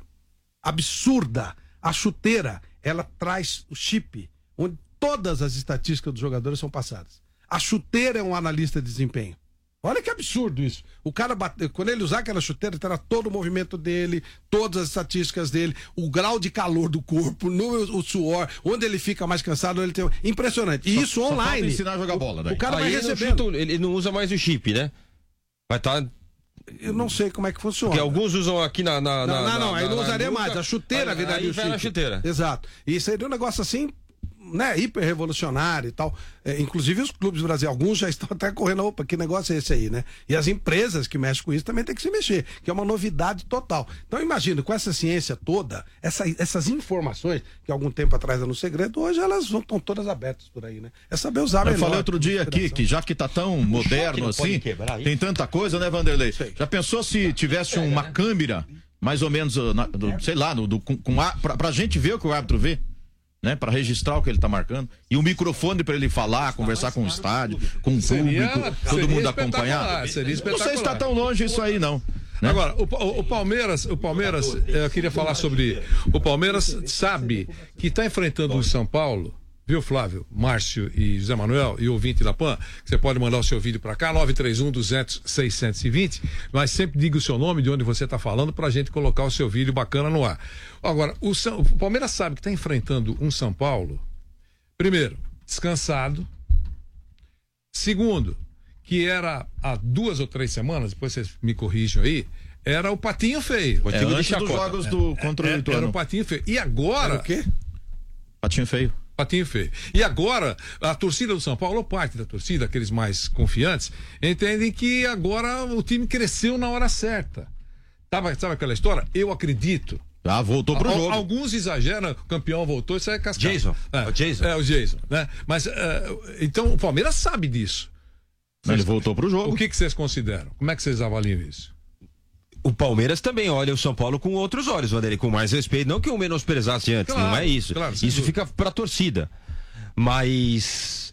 absurda. A chuteira, ela traz o chip, onde todas as estatísticas dos jogadores são passadas. A chuteira é um analista de desempenho. Olha que absurdo isso. O cara, quando ele usar aquela chuteira, terá todo o movimento dele, todas as estatísticas dele, o grau de calor do corpo, o suor, onde ele fica mais cansado, onde ele tem... Impressionante. E isso online. Só falta ensinar a jogar bola, daí. O cara vai recebendo. Ele não usa mais o chip, né? Vai estar... Eu não sei como é que funciona. Porque alguns usam aqui Não, aí não usaria mais. A chuteira viraria o chip. A chuteira. Exato. E seria um negócio assim, né, hiper revolucionário e tal. Inclusive os clubes do Brasil, alguns já estão até correndo, opa, que negócio é esse aí, né? E as empresas que mexem com isso também tem que se mexer, que é uma novidade total. Então imagina, com essa ciência toda, essas informações, que algum tempo atrás eram um segredo, hoje elas estão todas abertas por aí, né? É saber usar melhor. Eu falei outro dia aqui, que já que tá tão moderno assim, tem tanta coisa, né, Wanderlei? Já pensou se tivesse uma câmera, mais ou menos, sei lá, pra gente ver o que o árbitro vê? Né, para registrar o que ele está marcando e um microfone para ele falar, conversar com o estádio, com o público, todo mundo acompanhar. Não sei se está tão longe isso aí, não. Né? Agora, o Palmeiras, eu queria falar sobre. O Palmeiras sabe que está enfrentando o São Paulo. Viu, Flávio, Márcio e José Manuel e ouvinte da PAN, você pode mandar o seu vídeo para cá, 931-200-620, mas sempre diga o seu nome, de onde você está falando, para a gente colocar o seu vídeo bacana no ar. Agora, o Palmeiras sabe que está enfrentando um São Paulo, primeiro, descansado, segundo, que era há 2 ou 3 semanas, depois vocês me corrijam aí, era o Patinho Feio. Antes dos jogos contra o Ituano. Era o Patinho Feio. E agora... Era o quê? Patinho Feio. Patinho feio. E agora, a torcida do São Paulo, ou parte da torcida, aqueles mais confiantes, entendem que agora o time cresceu na hora certa. Sabe aquela história? Eu acredito. Voltou pro jogo. Alguns exageram, o campeão voltou, isso é cascado. Jason. O Jason, né? Mas, então, o Palmeiras sabe disso. Ele voltou pro jogo. O que vocês consideram? Como é que vocês avaliam isso? O Palmeiras também olha o São Paulo com outros olhos, Wanderlei, com mais respeito. Não que o menosprezasse antes, claro, não é isso. Claro, isso fica pra torcida. Mas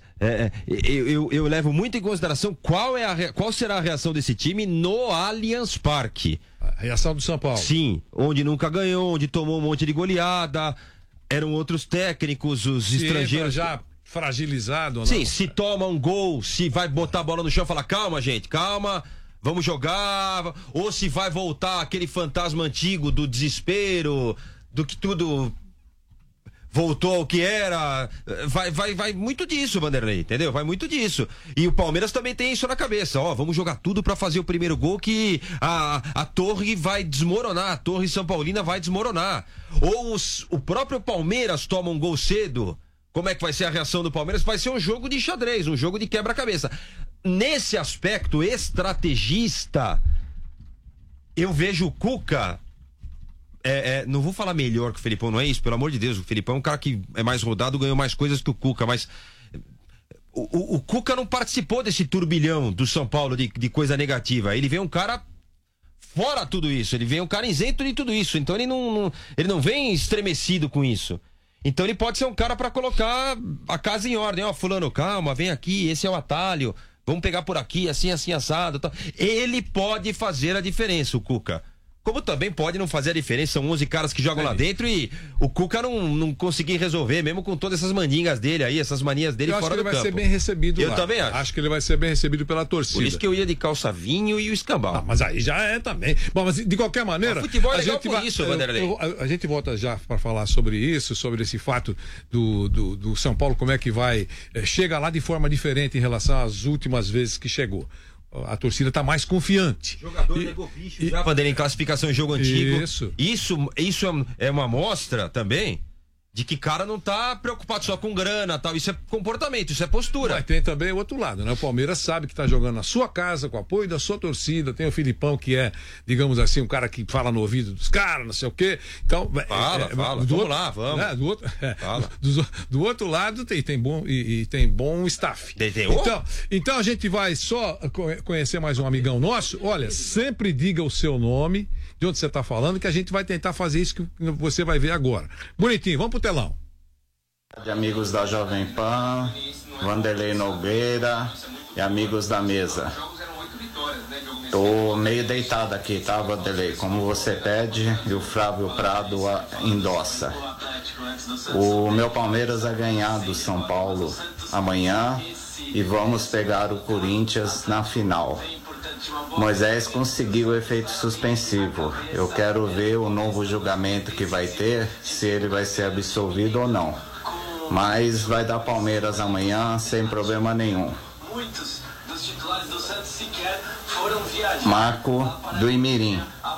eu levo muito em consideração qual será a reação desse time no Allianz Parque. A reação do São Paulo. Sim, onde nunca ganhou, onde tomou um monte de goleada, eram outros técnicos, os estrangeiros. Já fragilizado ou não? Sim, se toma um gol, se vai botar a bola no chão, fala, calma, gente, calma. Vamos jogar, ou se vai voltar aquele fantasma antigo do desespero, do que tudo voltou ao que era. Vai muito disso, Wanderlei, entendeu? Vai muito disso. E o Palmeiras também tem isso na cabeça. Vamos jogar tudo pra fazer o primeiro gol que a torre vai desmoronar, a torre São Paulina vai desmoronar. Ou o próprio Palmeiras toma um gol cedo. Como é que vai ser a reação do Palmeiras? Vai ser um jogo de xadrez, um jogo de quebra-cabeça. Nesse aspecto estrategista, eu vejo o Cuca, não vou falar melhor que o Felipão, não é isso, pelo amor de Deus, o Felipão é um cara que é mais rodado, ganhou mais coisas que o Cuca, mas o Cuca não participou desse turbilhão do São Paulo de coisa negativa, ele vê um cara fora tudo isso, ele vê um cara isento de tudo isso, então ele não vem estremecido com isso. Então ele pode ser um cara para colocar a casa em ordem. Fulano, calma, vem aqui, esse é o atalho, vamos pegar por aqui, assim, assado, tal. Ele pode fazer a diferença, o Cuca. Como também pode não fazer a diferença, são 11 caras que jogam lá dentro e o Cuca não conseguir resolver, mesmo com todas essas mandingas dele aí, essas manias dele fora do campo. Eu acho que ele vai ser bem recebido lá. Eu também acho. Acho que ele vai ser bem recebido pela torcida. Por isso que eu ia de calça vinho e o escambau. Mas aí já é também. Bom, mas de qualquer maneira... O futebol é legal por isso, Wanderlei. A gente volta já para falar sobre isso, sobre esse fato do São Paulo, como é que vai... chega lá de forma diferente em relação às últimas vezes que chegou. A torcida está mais confiante. O jogador levou bicho já, Wanderlei, em classificação em jogo antigo. Isso é uma amostra também De que cara não tá preocupado só com grana, tal. Isso é comportamento, isso é postura. Mas tem também o outro lado, né? O Palmeiras sabe que tá jogando na sua casa, com o apoio da sua torcida. Tem o Filipão, que é, digamos assim, um cara que fala no ouvido dos caras, não sei o quê. Então, fala. Vamos lá, vamos. Né? Do outro lado tem bom staff. Então a gente vai só conhecer mais um amigão nosso. Olha, sempre diga o seu nome, de onde você tá falando, que a gente vai tentar fazer isso que você vai ver agora. Bonitinho, vamos pro telão. Amigos da Jovem Pan, Vanderlei Nogueira e amigos da mesa. Tô meio deitado aqui, tá, Vanderlei? Como você pede e o Flávio Prado endossa. O meu Palmeiras vai ganhar do São Paulo amanhã e vamos pegar o Corinthians na final. Moisés conseguiu o efeito suspensivo. Eu quero ver o novo julgamento que vai ter, se ele vai ser absolvido ou não. Mas vai dar Palmeiras amanhã sem problema nenhum. Marco do Imirim.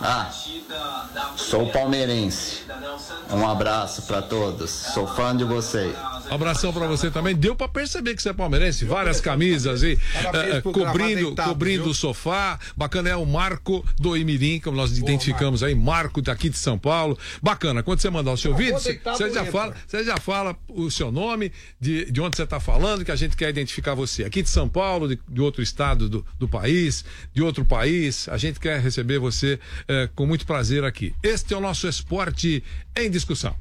Sou palmeirense. Um abraço pra todos. Sou fã de vocês. Um abração pra você também. Deu pra perceber que você é palmeirense. Várias camisas aí, cobrindo o sofá. Bacana, é o Marco do Imirim, como nós identificamos aí. Marco daqui de São Paulo. Bacana. Quando você mandar o seu vídeo, você já fala o seu nome, de onde você tá falando, que a gente quer identificar você. Aqui de São Paulo, de outro estado do país, de outro país. A gente quer receber você com muito prazer aqui. Este é o nosso Esporte em Discussão.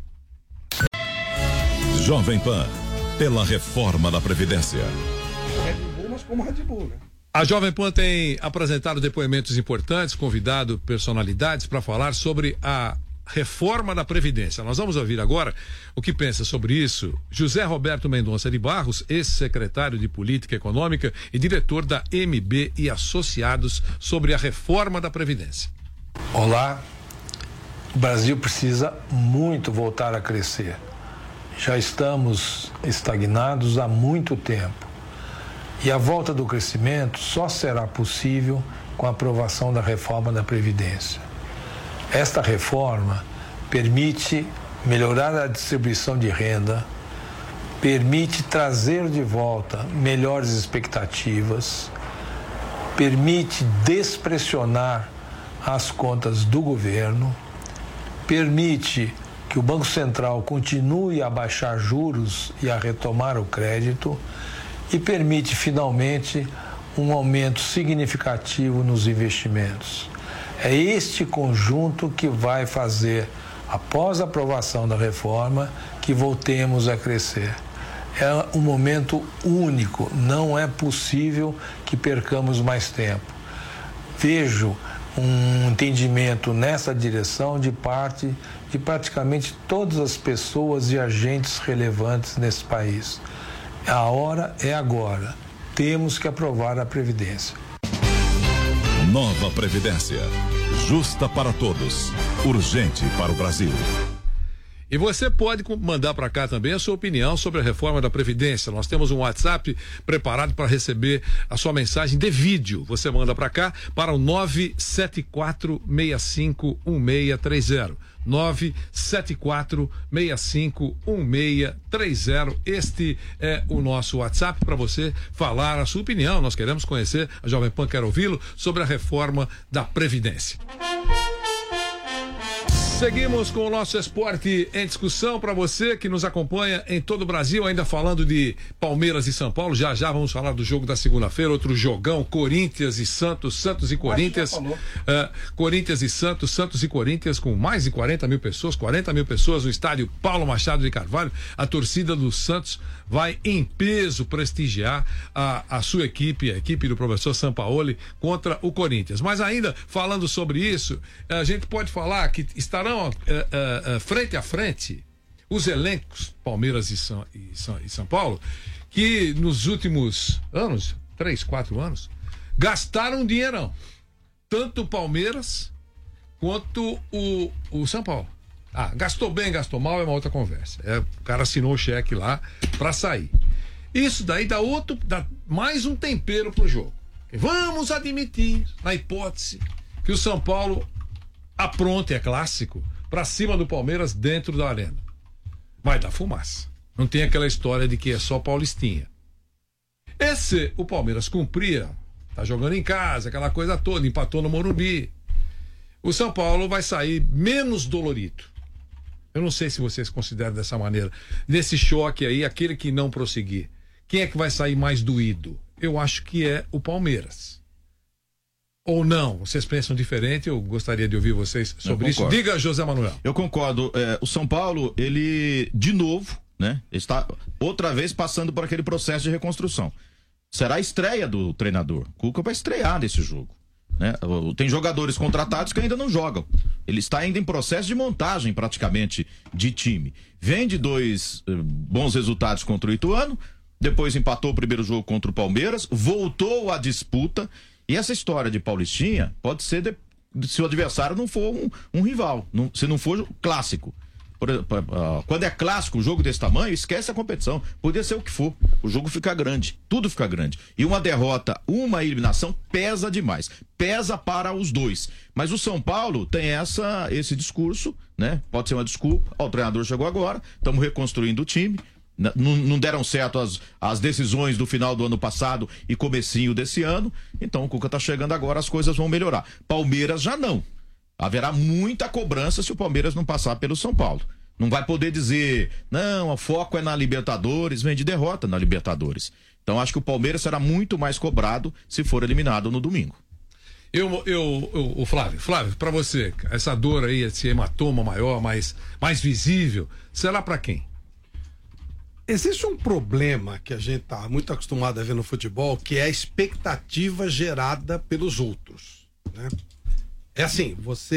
Jovem Pan, pela reforma da Previdência. Red Bull, mas como Red Bull, né? A Jovem Pan tem apresentado depoimentos importantes, convidado personalidades para falar sobre a reforma da Previdência. Nós vamos ouvir agora o que pensa sobre isso José Roberto Mendonça de Barros, ex-secretário de Política Econômica e diretor da MB e Associados, sobre a reforma da Previdência. Olá, o Brasil precisa muito voltar a crescer. Já estamos estagnados há muito tempo. E a volta do crescimento só será possível com a aprovação da reforma da Previdência. Esta reforma permite melhorar a distribuição de renda, permite trazer de volta melhores expectativas, permite despressionar as contas do governo, permite que o Banco Central continue a baixar juros e a retomar o crédito e permite, finalmente, um aumento significativo nos investimentos. É este conjunto que vai fazer, após a aprovação da reforma, que voltemos a crescer. É um momento único, não é possível que percamos mais tempo. Vejo um entendimento nessa direção de parte de praticamente todas as pessoas e agentes relevantes nesse país. A hora é agora. Temos que aprovar a Previdência. Nova Previdência. Justa para todos. Urgente para o Brasil. E você pode mandar para cá também a sua opinião sobre a reforma da Previdência. Nós temos um WhatsApp preparado para receber a sua mensagem de vídeo. Você manda para cá para o 974651630. 974651630. Este é o nosso WhatsApp para você falar a sua opinião. Nós queremos conhecer, a Jovem Pan quer ouvi-lo, sobre a reforma da Previdência. Seguimos com o nosso Esporte em Discussão para você que nos acompanha em todo o Brasil, ainda falando de Palmeiras e São Paulo. Já vamos falar do jogo da segunda-feira, outro jogão, Corinthians e Santos, Santos e Corinthians. Corinthians e Santos, Santos e Corinthians com mais de 40 mil pessoas no estádio Paulo Machado de Carvalho. A torcida do Santos vai em peso prestigiar a sua equipe, a equipe do professor Sampaoli contra o Corinthians. Mas ainda falando sobre isso, a gente pode falar que estarão frente a frente os elencos Palmeiras e São Paulo, que nos últimos anos, 3, 4 anos, gastaram um dinheirão. Tanto o Palmeiras quanto o São Paulo. Gastou bem, gastou mal, é uma outra conversa. O cara assinou o cheque lá pra sair. Isso daí dá mais um tempero pro jogo. Vamos admitir, na hipótese, que o São Paulo apronte, é clássico, pra cima do Palmeiras dentro da arena. vai dar fumaça. Não tem aquela história de que é só Paulistinha. O Palmeiras cumpria, tá jogando em casa, aquela coisa toda, empatou no Morumbi. O São Paulo vai sair menos dolorido. Eu não sei se vocês consideram dessa maneira. Nesse choque aí, aquele que não prosseguir, quem é que vai sair mais doído? Eu acho que é o Palmeiras. Ou não? Vocês pensam diferente? Eu gostaria de ouvir vocês sobre isso. Diga, José Manuel. Eu concordo. O São Paulo, ele, de novo, né, está outra vez passando por aquele processo de reconstrução. Será a estreia do treinador. Cuca vai estrear nesse jogo. Né? Tem jogadores contratados que ainda não jogam. Ele está ainda em processo de montagem, praticamente, de time. Vem de 2 bons resultados contra o Ituano, depois empatou o primeiro jogo contra o Palmeiras, voltou à disputa. E essa história de Paulistinha pode ser se o adversário não for um rival, se não for clássico. Quando é clássico, um jogo desse tamanho, esquece a competição. Podia ser o que for. O jogo fica grande, tudo fica grande. E uma derrota, uma eliminação pesa demais. Pesa para os dois. Mas o São Paulo tem esse discurso, né? Pode ser uma desculpa. O treinador chegou agora, estamos reconstruindo o time. Não deram certo as decisões do final do ano passado e comecinho desse ano. Então o Cuca tá chegando agora, as coisas vão melhorar. Palmeiras já não. Haverá muita cobrança se o Palmeiras não passar pelo São Paulo. Não vai poder dizer, não, o foco é na Libertadores, vem de derrota na Libertadores. Então acho que o Palmeiras será muito mais cobrado se for eliminado no domingo. O Flávio, para você, essa dor aí, esse hematoma maior, mais visível, será para quem? Existe um problema que a gente tá muito acostumado a ver no futebol, que é a expectativa gerada pelos outros, né? É assim,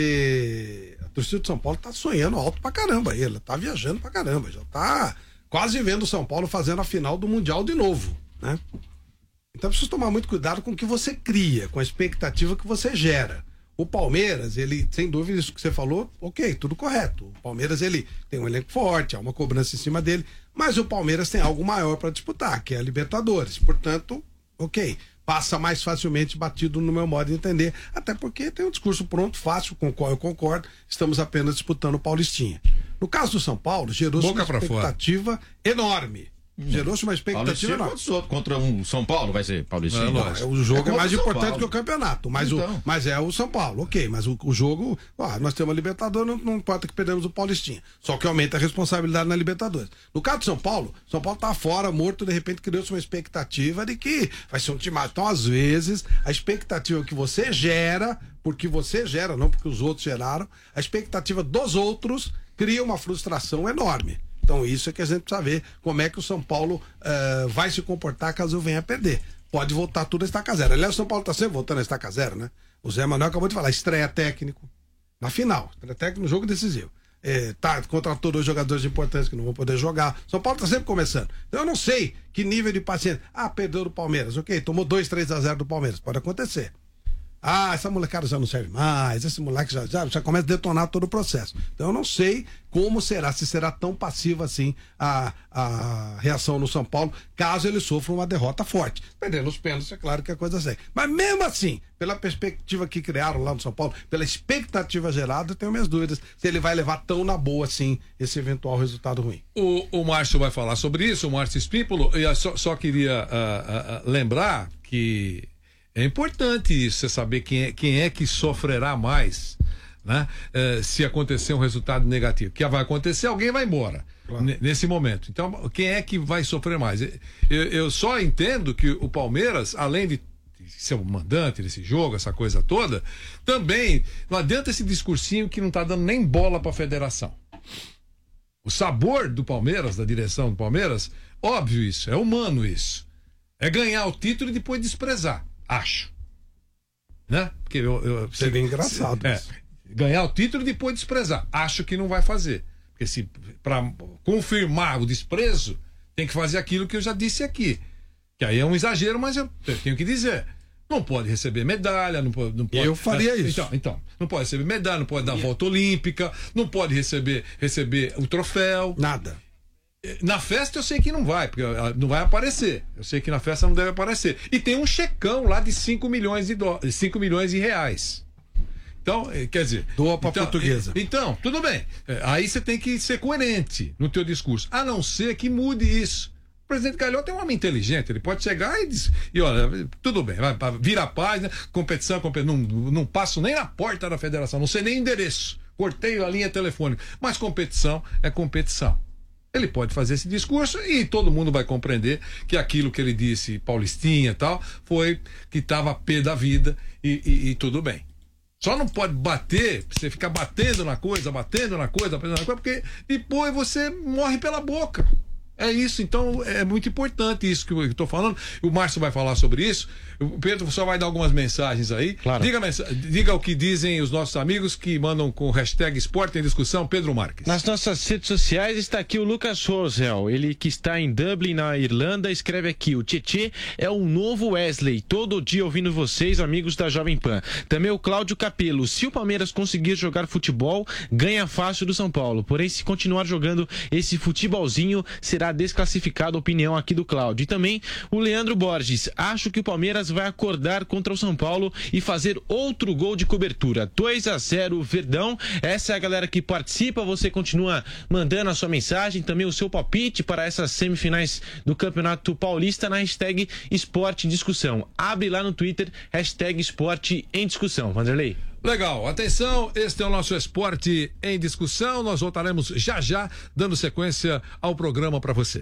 a torcida de São Paulo tá sonhando alto pra caramba, ela tá viajando pra caramba, já tá quase vendo o São Paulo fazendo a final do Mundial de novo, né? Então precisa tomar muito cuidado com o que você cria, com a expectativa que você gera. O Palmeiras, ele, sem dúvida, isso que você falou, ok, tudo correto. O Palmeiras, ele tem um elenco forte, há uma cobrança em cima dele, mas o Palmeiras tem algo maior para disputar, que é a Libertadores. Portanto, ok, passa mais facilmente batido no meu modo de entender, até porque tem um discurso pronto, fácil, com o qual eu concordo, estamos apenas disputando o Paulistinha. No caso do São Paulo, gerou-se uma expectativa enorme. Gerou-se uma expectativa enorme. Contra um São Paulo vai ser Paulistinha? O jogo é mais importante que o campeonato, mas é o São Paulo, ok, mas o jogo, nós temos a Libertadores, não importa que perdemos o Paulistinha, só que aumenta a responsabilidade na Libertadores. No caso do São Paulo tá fora, morto, de repente criou-se uma expectativa de que vai ser um time. Então, às vezes, a expectativa que você gera, porque você gera, não porque os outros geraram, a expectativa dos outros cria uma frustração enorme. Então isso é que a gente precisa ver como é que o São Paulo vai se comportar caso venha a perder. Pode voltar tudo a estaca zero. Aliás, o São Paulo está sempre voltando a estaca zero, né? O Zé Manuel acabou de falar, estreia técnico na final, estreia técnico no jogo decisivo. Contratou 2 jogadores importantes que não vão poder jogar. São Paulo está sempre começando. Então eu não sei que nível de paciência. Perdeu do Palmeiras, ok, tomou 2-3-0 do Palmeiras, pode acontecer. Essa molecada já não serve mais, esse moleque já começa a detonar todo o processo. Então eu não sei como será, se será tão passiva assim a reação no São Paulo, caso ele sofra uma derrota forte. Perdendo os pênaltis, é claro que a coisa segue. Mas mesmo assim, pela perspectiva que criaram lá no São Paulo, pela expectativa gerada, eu tenho minhas dúvidas se ele vai levar tão na boa assim esse eventual resultado ruim. O Márcio vai falar sobre isso, o Márcio Espípolo, e eu só queria lembrar que é importante isso, você saber quem é que sofrerá mais, né? Se acontecer um resultado negativo. Que vai acontecer, alguém vai embora, claro, nesse momento. Então, quem é que vai sofrer mais? Eu só entendo que o Palmeiras, além de ser o mandante desse jogo, essa coisa toda, também não adianta esse discursinho que não está dando nem bola para a federação. O sabor do Palmeiras, da direção do Palmeiras, óbvio isso, é humano isso. É ganhar o título e depois desprezar. Acho. Né? Porque seria engraçado. Ganhar o título e depois desprezar. Acho que não vai fazer. Porque para confirmar o desprezo, tem que fazer aquilo que eu já disse aqui. Que aí é um exagero, mas eu tenho que dizer. Não pode receber medalha, não pode. Eu faria isso. Então, não pode receber medalha, não pode dar volta olímpica, não pode receber o troféu. Nada. Na festa eu sei que não vai, porque não vai aparecer. Eu sei que na festa não deve aparecer. E tem um checão lá de 5 milhões de reais. Então, quer dizer... Doa pra portuguesa. Então, tudo bem. Aí você tem que ser coerente no teu discurso. A não ser que mude isso. O presidente Calhota é um homem inteligente, ele pode chegar e dizer, e olha, tudo bem, vira a página, competição, não passo nem na porta da federação, não sei nem endereço, cortei a linha telefônica, mas competição é competição. Ele pode fazer esse discurso e todo mundo vai compreender que aquilo que ele disse, Paulistinha e tal, foi que estava pé da vida e tudo bem. Só não pode bater, você ficar batendo na coisa, porque depois você morre pela boca. É isso, então é muito importante isso que eu estou falando. O Márcio vai falar sobre isso. O Pedro só vai dar algumas mensagens aí. Claro. Diga o que dizem os nossos amigos que mandam com o hashtag Esporte em Discussão, Pedro Marques. Nas nossas redes sociais está aqui o Lucas Rosel, ele que está em Dublin, na Irlanda, escreve aqui: o Tietê é um novo Wesley, todo dia ouvindo vocês, amigos da Jovem Pan. Também o Cláudio Capello: se o Palmeiras conseguir jogar futebol, ganha fácil do São Paulo, porém se continuar jogando esse futebolzinho, será desclassificado, opinião aqui do Cláudio. E também o Leandro Borges: acho que o Palmeiras vai acordar contra o São Paulo e fazer outro gol de cobertura, 2-0 Verdão. Essa é a galera que participa, você continua mandando a sua mensagem, também o seu palpite para essas semifinais do Campeonato Paulista na hashtag Esporte em Discussão. Abre lá no Twitter, hashtag Esporte em Discussão. Vanderlei. Legal, atenção, este é o nosso Esporte em Discussão, nós voltaremos já dando sequência ao programa para você.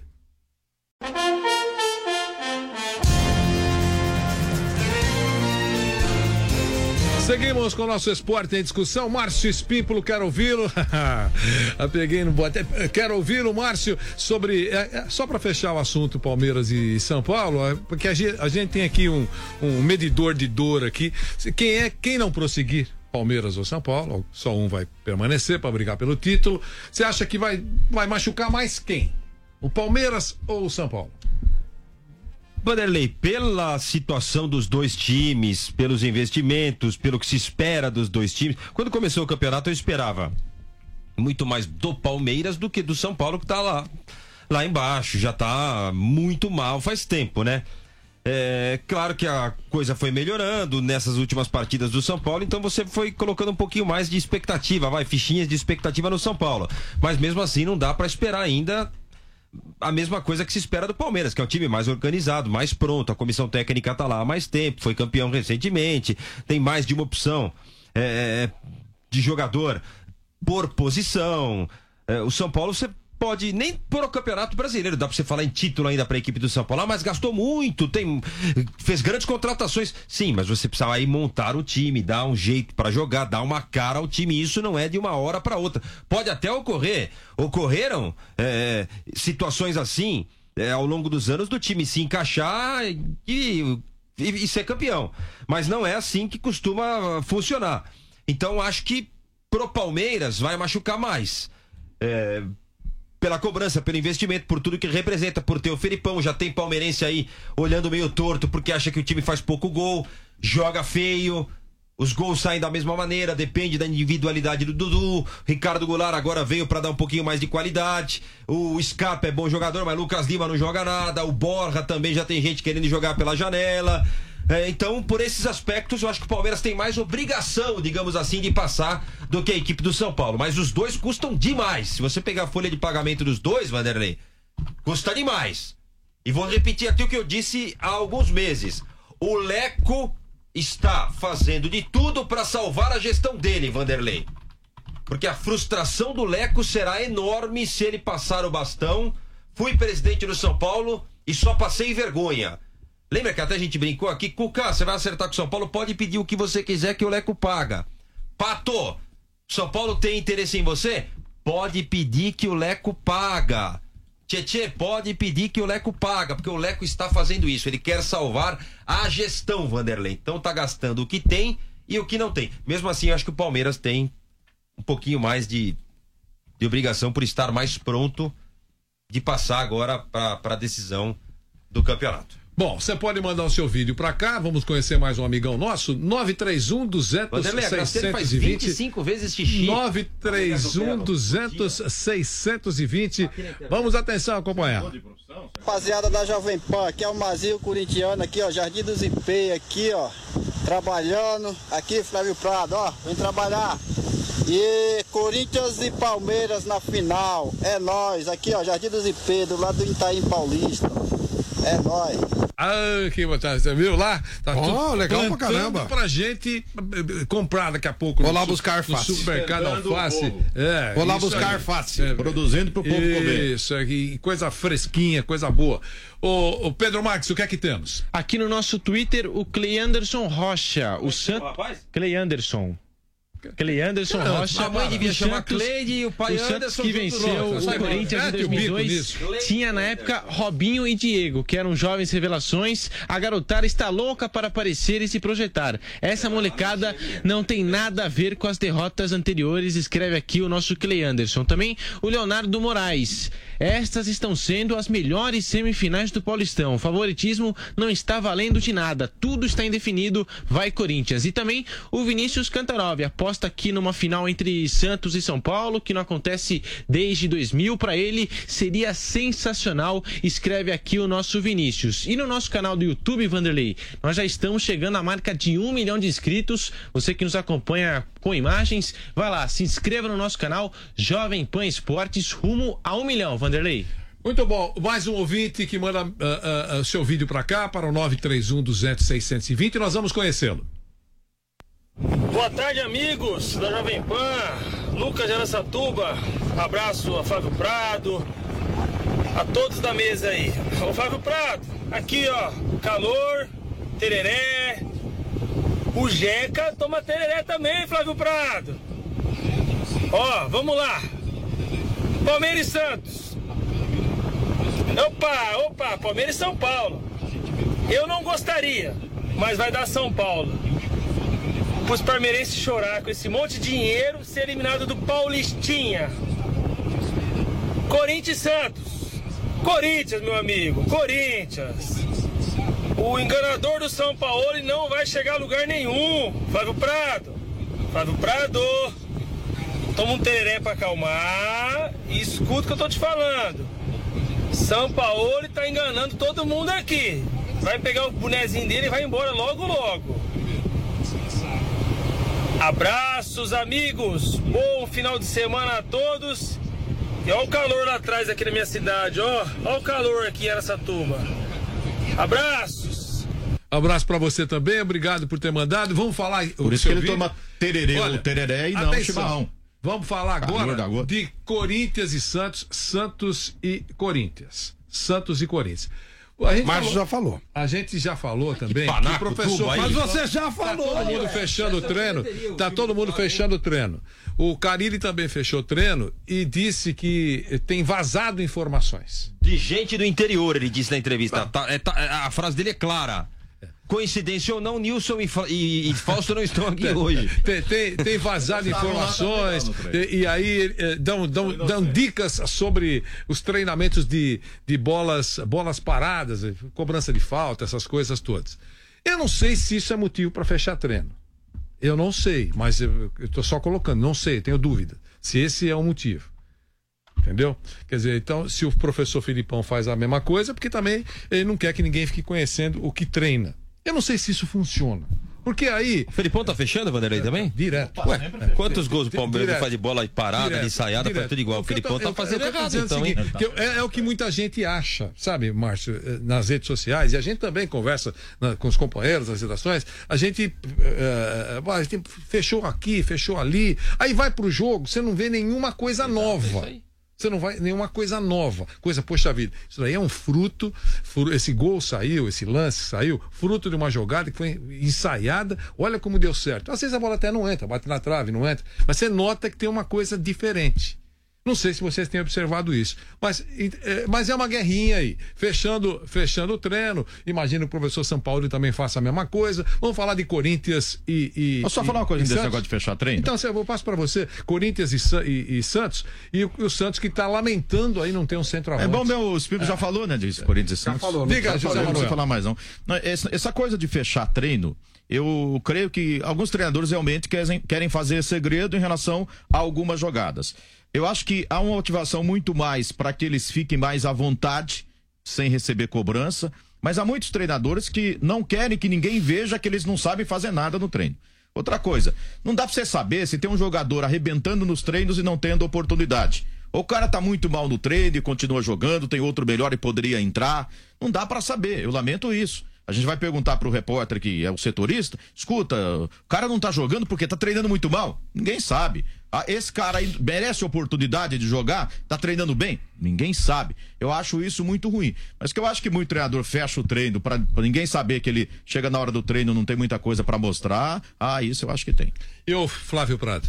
Seguimos com o nosso Esporte em Discussão. Márcio Espímpolo, quero ouvi-lo. Peguei no bote. Quero ouvi-lo, Márcio, sobre. Só para fechar o assunto Palmeiras e São Paulo, porque a gente tem aqui um medidor de dor aqui. Quem não prosseguir, Palmeiras ou São Paulo, só um vai permanecer para brigar pelo título. Você acha que vai machucar mais quem? O Palmeiras ou o São Paulo? Vanderlei, pela situação dos dois times, pelos investimentos, pelo que se espera dos dois times, quando começou o campeonato eu esperava muito mais do Palmeiras do que do São Paulo, que tá lá embaixo, já tá muito mal faz tempo, né? É claro que a coisa foi melhorando nessas últimas partidas do São Paulo, então você foi colocando um pouquinho mais de expectativa, fichinhas de expectativa no São Paulo, mas mesmo assim não dá para esperar ainda a mesma coisa que se espera do Palmeiras, que é um time mais organizado, mais pronto, a comissão técnica tá lá há mais tempo, foi campeão recentemente, tem mais de uma opção de jogador por posição. O São Paulo você pode nem pôr o Campeonato Brasileiro, dá pra você falar em título ainda pra equipe do São Paulo, mas gastou muito, fez grandes contratações, sim, mas você precisa aí montar o time, dar um jeito pra jogar, dar uma cara ao time, isso não é de uma hora pra outra, pode até ocorreram situações assim ao longo dos anos do time se encaixar e ser campeão, mas não é assim que costuma funcionar. Então acho que pro Palmeiras vai machucar mais, pela cobrança, pelo investimento, por tudo que representa, por ter o Felipão, já tem palmeirense aí olhando meio torto porque acha que o time faz pouco gol, joga feio, os gols saem da mesma maneira, depende da individualidade do Dudu. Ricardo Goulart agora veio para dar um pouquinho mais de qualidade, o Scarpa é bom jogador, mas Lucas Lima não joga nada, o Borja também já tem gente querendo jogar pela janela. Então, por esses aspectos, eu acho que o Palmeiras tem mais obrigação, digamos assim, de passar do que a equipe do São Paulo. Mas os dois custam demais. Se você pegar a folha de pagamento dos dois, Vanderlei, custa demais. E vou repetir aqui o que eu disse há alguns meses. O Leco está fazendo de tudo para salvar a gestão dele, Vanderlei. Porque a frustração do Leco será enorme se ele passar o bastão. Fui presidente do São Paulo e só passei vergonha. Lembra que até a gente brincou aqui? Cuca, você vai acertar com o São Paulo, pode pedir o que você quiser que o Leco paga. Pato, São Paulo tem interesse em você? Pode pedir que o Leco paga. Tietê, pode pedir que o Leco paga, porque o Leco está fazendo isso. Ele quer salvar a gestão, Vanderlei. Então tá gastando o que tem e o que não tem. Mesmo assim, eu acho que o Palmeiras tem um pouquinho mais de obrigação por estar mais pronto de passar agora para a decisão do campeonato. Bom, você pode mandar o seu vídeo pra cá, vamos conhecer mais um amigão nosso, 931-200-620. Faz 25 vezes xixi. 931-200-620. Vamos, atenção, acompanhar. Rapaziada da Jovem Pan, aqui é o Mazio corintiano, aqui ó, Jardim dos Empeios, aqui ó. trabalhando. Aqui, Flávio Prado, ó, vem trabalhar. E Corinthians e Palmeiras na final. É nóis. Aqui, ó, Jardim dos Ipê, do lado do Itaim Paulista. É nóis. Ah, que vontade, você viu lá? Tá legal pra caramba. Pra gente comprar daqui a pouco. Vou lá buscar alface. No supermercado alface. Vou lá buscar alface. Produzindo pro povo comer. Isso aqui, coisa fresquinha, coisa boa. Ô Pedro Marques, o que é que temos? Aqui no nosso Twitter, o Clay Anderson Rocha. O Clay Anderson. Clay Anderson Rocha. A mãe devia chamar Cleide e o pai Anderson. O Santos que venceu o Corinthians em 2002 tinha na época Robinho e Diego, que eram jovens revelações. A garotada está louca para aparecer e se projetar. Essa molecada não tem nada a ver com as derrotas anteriores, escreve aqui o nosso Clay Anderson. Também o Leonardo Moraes. Estas estão sendo as melhores semifinais do Paulistão. O favoritismo não está valendo de nada. Tudo está indefinido. Vai Corinthians. E também o Vinícius Cantarov. Aposta aqui numa final entre Santos e São Paulo, que não acontece desde 2000. Para ele seria sensacional. Escreve aqui o nosso Vinícius. E no nosso canal do YouTube, Vanderlei, nós já estamos chegando à marca de 1 milhão de inscritos. Você que nos acompanha com imagens, vai lá, se inscreva no nosso canal Jovem Pan Esportes, rumo a 1 milhão, Vanderlei. Muito bom, mais um ouvinte que manda seu vídeo para cá, para o 931-200-620, nós vamos conhecê-lo. Boa tarde, amigos da Jovem Pan, Lucas de Araçatuba, abraço a Flávio Prado, a todos da mesa aí. Ô Flávio Prado, aqui ó, calor, tereré, o Jeca toma tereré também, Flávio Prado. Ó, vamos lá. Palmeiras e Santos. Opa, Palmeiras e São Paulo. Eu não gostaria, mas vai dar São Paulo. Pros palmeirenses chorar com esse monte de dinheiro, ser eliminado do Paulistinha. Corinthians e Santos. Corinthians, meu amigo, Corinthians. O enganador do São Paulo não vai chegar a lugar nenhum. Flávio Prado. Toma um tereré pra acalmar e escuta o que eu tô te falando. São Paulo tá enganando todo mundo aqui. Vai pegar o bonezinho dele e vai embora logo. Abraços, amigos. Bom final de semana a todos. E olha o calor lá atrás aqui na minha cidade, ó. Olha o calor aqui em Araçatuba. Abraços. Abraço pra você também, obrigado por ter mandado. Vamos falar. Por isso que ele toma tererê ou tereré e não chimarrão. Vamos falar agora de Corinthians e Santos, Santos e Corinthians. Márcio já falou. A gente já falou também. Que professor, mas você já falou. Tá todo mundo fechando o treino. Tá todo mundo fechando o treino. O Carille também fechou o treino e disse que tem vazado informações. De gente do interior, ele disse na entrevista. A frase dele é clara. Coincidência ou não, Nilson e Fausto não estão aqui hoje. Tem vazado informações e aí dão dicas sobre os treinamentos de bolas paradas, cobrança de falta, essas coisas todas. Eu não sei se isso é motivo para fechar treino. Eu não sei, mas eu estou só colocando, não sei, tenho dúvida se esse é o motivo. Entendeu? Quer dizer, então, se o professor Filipão faz a mesma coisa, porque também ele não quer que ninguém fique conhecendo o que treina. Eu não sei se isso funciona. Porque aí. O Felipão tá fechando, Vanderlei, também? Direto. Ué, quantos gols o Palmeiras faz de bola parada, de ensaiada, faz tudo igual? O Felipão tá fazendo errado, então, hein? É o que muita gente acha, sabe, Márcio, nas redes sociais, e a gente também conversa com os companheiros das redações, a gente fechou aqui, fechou ali, aí vai pro jogo, você não vê nenhuma coisa nova. Você não vai nenhuma coisa nova. Poxa vida, isso daí é um fruto. Esse gol saiu, esse lance saiu, fruto de uma jogada que foi ensaiada. Olha como deu certo. Às vezes a bola até não entra, bate na trave, não entra. Mas você nota que tem uma coisa diferente. Não sei se vocês têm observado isso. Mas é uma guerrinha aí. Fechando o treino. Imagino que o professor São Paulo também faça a mesma coisa. Vamos falar de Corinthians e Posso só falar uma coisa desse negócio de fechar treino? Então, eu passo para você. Corinthians e Santos. E o Santos que está lamentando aí não ter um centroavante. É bom, o Espírito já falou, né, disso, Corinthians e Santos. Já falou. Diga, José Manuel. Não precisa falar mais, não. Essa coisa de fechar treino, eu creio que alguns treinadores realmente querem fazer segredo em relação a algumas jogadas. Eu acho que há uma motivação muito mais para que eles fiquem mais à vontade, sem receber cobrança, Mas há muitos treinadores que não querem que ninguém veja que eles não sabem fazer nada no treino. Outra coisa, não dá pra você saber se tem um jogador arrebentando nos treinos e não tendo oportunidade. Ou o cara tá muito mal no treino e continua jogando, tem outro melhor e poderia entrar. Não dá pra saber, eu lamento isso. A gente vai perguntar pro repórter que é o setorista, escuta, o cara não tá jogando porque tá treinando muito mal? Ninguém sabe. Esse cara aí merece oportunidade de jogar? Tá treinando bem? Ninguém sabe. Eu acho isso muito ruim. Mas que eu acho que muito treinador fecha o treino pra ninguém saber que ele chega na hora do treino e não tem muita coisa pra mostrar. Isso eu acho que tem. E o Flávio Prado?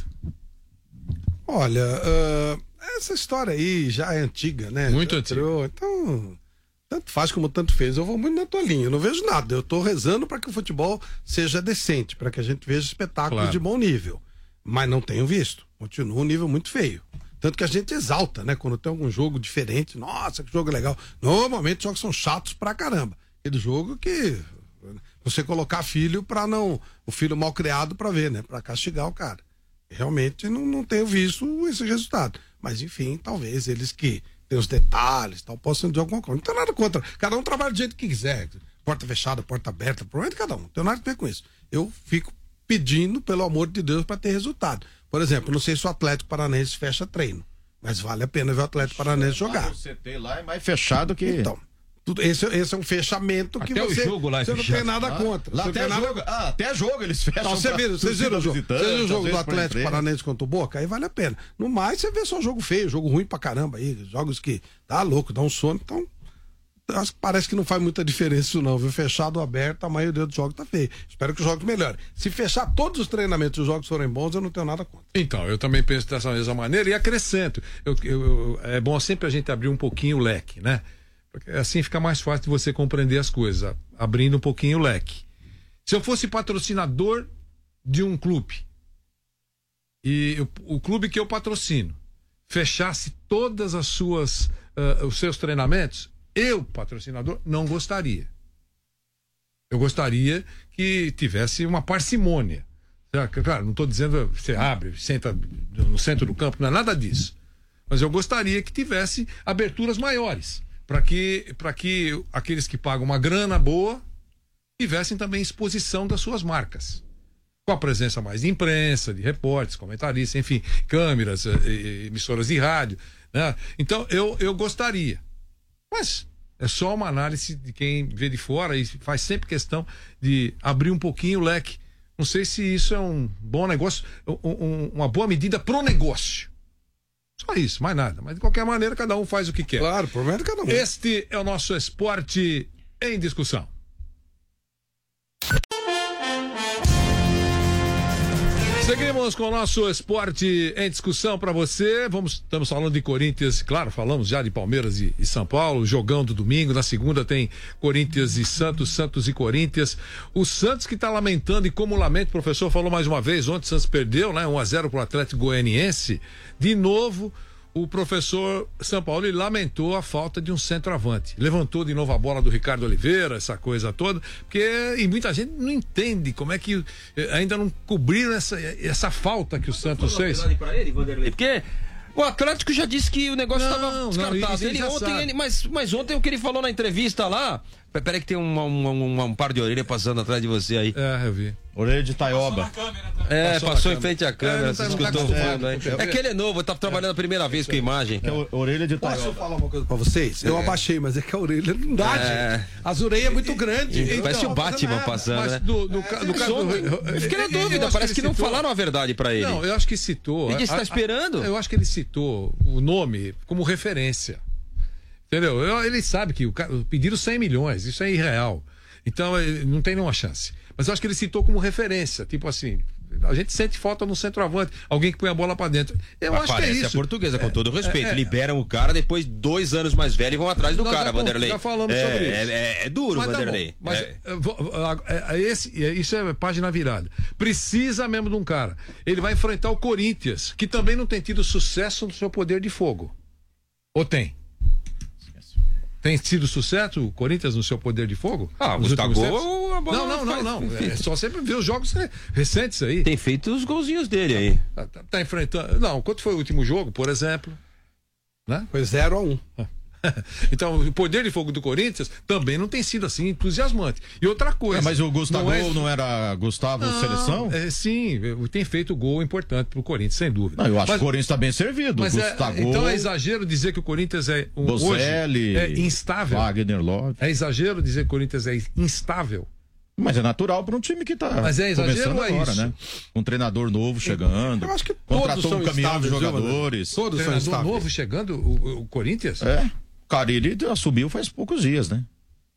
Olha, essa história aí já é antiga, né? Muito antiga. Então, tanto faz como tanto fez. Eu vou muito na tua linha, eu não vejo nada. Eu tô rezando para que o futebol seja decente, para que a gente veja espetáculos de bom nível. Mas não tenho visto. Continua um nível muito feio. Tanto que a gente exalta, né? Quando tem algum jogo diferente, nossa, que jogo legal. Normalmente os jogos são chatos pra caramba. Aquele jogo que você colocar filho pra não... O filho mal criado pra ver, né? Pra castigar o cara. Realmente não tenho visto esse resultado. Mas enfim, talvez eles que têm os detalhes tal, possam dizer alguma coisa. Não tem nada contra. Cada um trabalha do jeito que quiser. Porta fechada, porta aberta, problema de cada um. Não tem nada a ver com isso. Eu fico pedindo, pelo amor de Deus, para ter resultado. Por exemplo, não sei se o Atlético Paranaense fecha treino, mas vale a pena ver o Atlético Paranaense jogar. O CT lá é mais fechado que... Então, esse é um fechamento que até você, o jogo lá é você não tem nada contra. Lá até jogo eles fecham. Então, vocês viram o jogo? Vocês viram o jogo do Atlético Paranaense contra o Boca? Aí vale a pena. No mais, você vê só jogo feio, jogo ruim pra caramba aí, jogos que dá louco, dá um sono, então... Acho que parece que não faz muita diferença isso não, viu? Fechado ou aberto, a maioria dos jogos tá feio. Espero que os jogos melhorem. Se fechar todos os treinamentos e os jogos forem bons, eu não tenho nada contra. Então, eu também penso dessa mesma maneira e acrescento. É bom sempre a gente abrir um pouquinho o leque, né? Porque assim fica mais fácil de você compreender as coisas, abrindo um pouquinho o leque. Se eu fosse patrocinador de um clube e o clube que eu patrocino fechasse todas as suas os seus treinamentos, eu, patrocinador, não gostaria. Eu gostaria que tivesse uma parcimônia. Claro, não estou dizendo você abre, senta no centro do campo, não é nada disso. Mas eu gostaria que tivesse aberturas maiores, para que aqueles que pagam uma grana boa tivessem também exposição das suas marcas. Com a presença mais de imprensa, de repórteres, comentaristas, enfim, câmeras, emissoras de rádio, né? Então, eu gostaria. Mas é só uma análise de quem vê de fora e faz sempre questão de abrir um pouquinho o leque. Não sei se isso é um bom negócio, uma boa medida pro negócio. Só isso, mais nada. Mas de qualquer maneira, cada um faz o que quer. Claro, por menos cada um. Este é o nosso Esporte em Discussão. Seguimos com o nosso Esporte em Discussão para você. Estamos falando de Corinthians, claro, falamos já de Palmeiras e São Paulo, jogão do domingo. Na segunda tem Corinthians e Santos, Santos e Corinthians. O Santos que está lamentando, e como lamento, o professor falou mais uma vez, ontem o Santos perdeu, né? 1-0 pro Atlético Goianiense. De novo, o professor São Paulo lamentou a falta de um centroavante. Levantou de novo a bola do Ricardo Oliveira, essa coisa toda, e muita gente não entende como é que ainda não cobriram essa falta que o Santos fez. Porque o Atlético já disse que o negócio estava descartado. Mas ontem o que ele falou na entrevista lá... Peraí que tem um par de orelha passando atrás de você aí. É, eu vi. Orelha de taioba. Passou em frente à câmera, você escutou o fundo aí. É que ele é novo, tá trabalhando a primeira vez com a imagem. Orelha de taioba. Posso falar uma coisa pra vocês? Eu abaixei, mas é que a orelha não dá, gente. As orelhas é muito grande. Parece o Batman passando, né? Eu fiquei na dúvida, parece que não falaram a verdade pra ele. Não, eu acho que citou. Ele disse que tá esperando. Eu acho que ele citou o nome como referência. Entendeu? Ele sabe que pediram 100 milhões, isso é irreal. Então, não tem nenhuma chance. Mas eu acho que ele citou como referência, tipo assim, a gente sente falta no centroavante, alguém que põe a bola pra dentro. Eu acho que é isso. Parece a portuguesa, com todo respeito. Liberam o cara, depois 2 anos mais velho e vão atrás do cara, Vanderlei. Já falamos sobre isso. É duro, mas Vanderlei. Tá mas isso é página virada. Precisa mesmo de um cara. Ele vai enfrentar o Corinthians, que também não tem tido sucesso no seu poder de fogo. Ou tem? Tem sido sucesso o Corinthians no seu poder de fogo? Gustavo. Não. É só sempre ver os jogos recentes aí. Tem feito os golzinhos dele aí. Tá enfrentando. Não, quanto foi o último jogo, por exemplo? Né? Foi 0-1. Então, o poder de fogo do Corinthians também não tem sido assim entusiasmante. E outra coisa. Mas o Gustavo não era Gustavo Seleção? Sim, tem feito gol importante pro Corinthians, sem dúvida. Não, eu acho que o Corinthians está bem servido. Mas então é exagero dizer que o Corinthians é Bozelli, hoje instável. Wagner Love. É exagero dizer que o Corinthians é instável. Mas é natural para um time que está começando agora, né? Um treinador novo chegando. Eu acho que contratou um caminhão de jogadores. Todos são treinador estáveis. novo chegando, o Corinthians? É. Carilli assumiu faz poucos dias, né?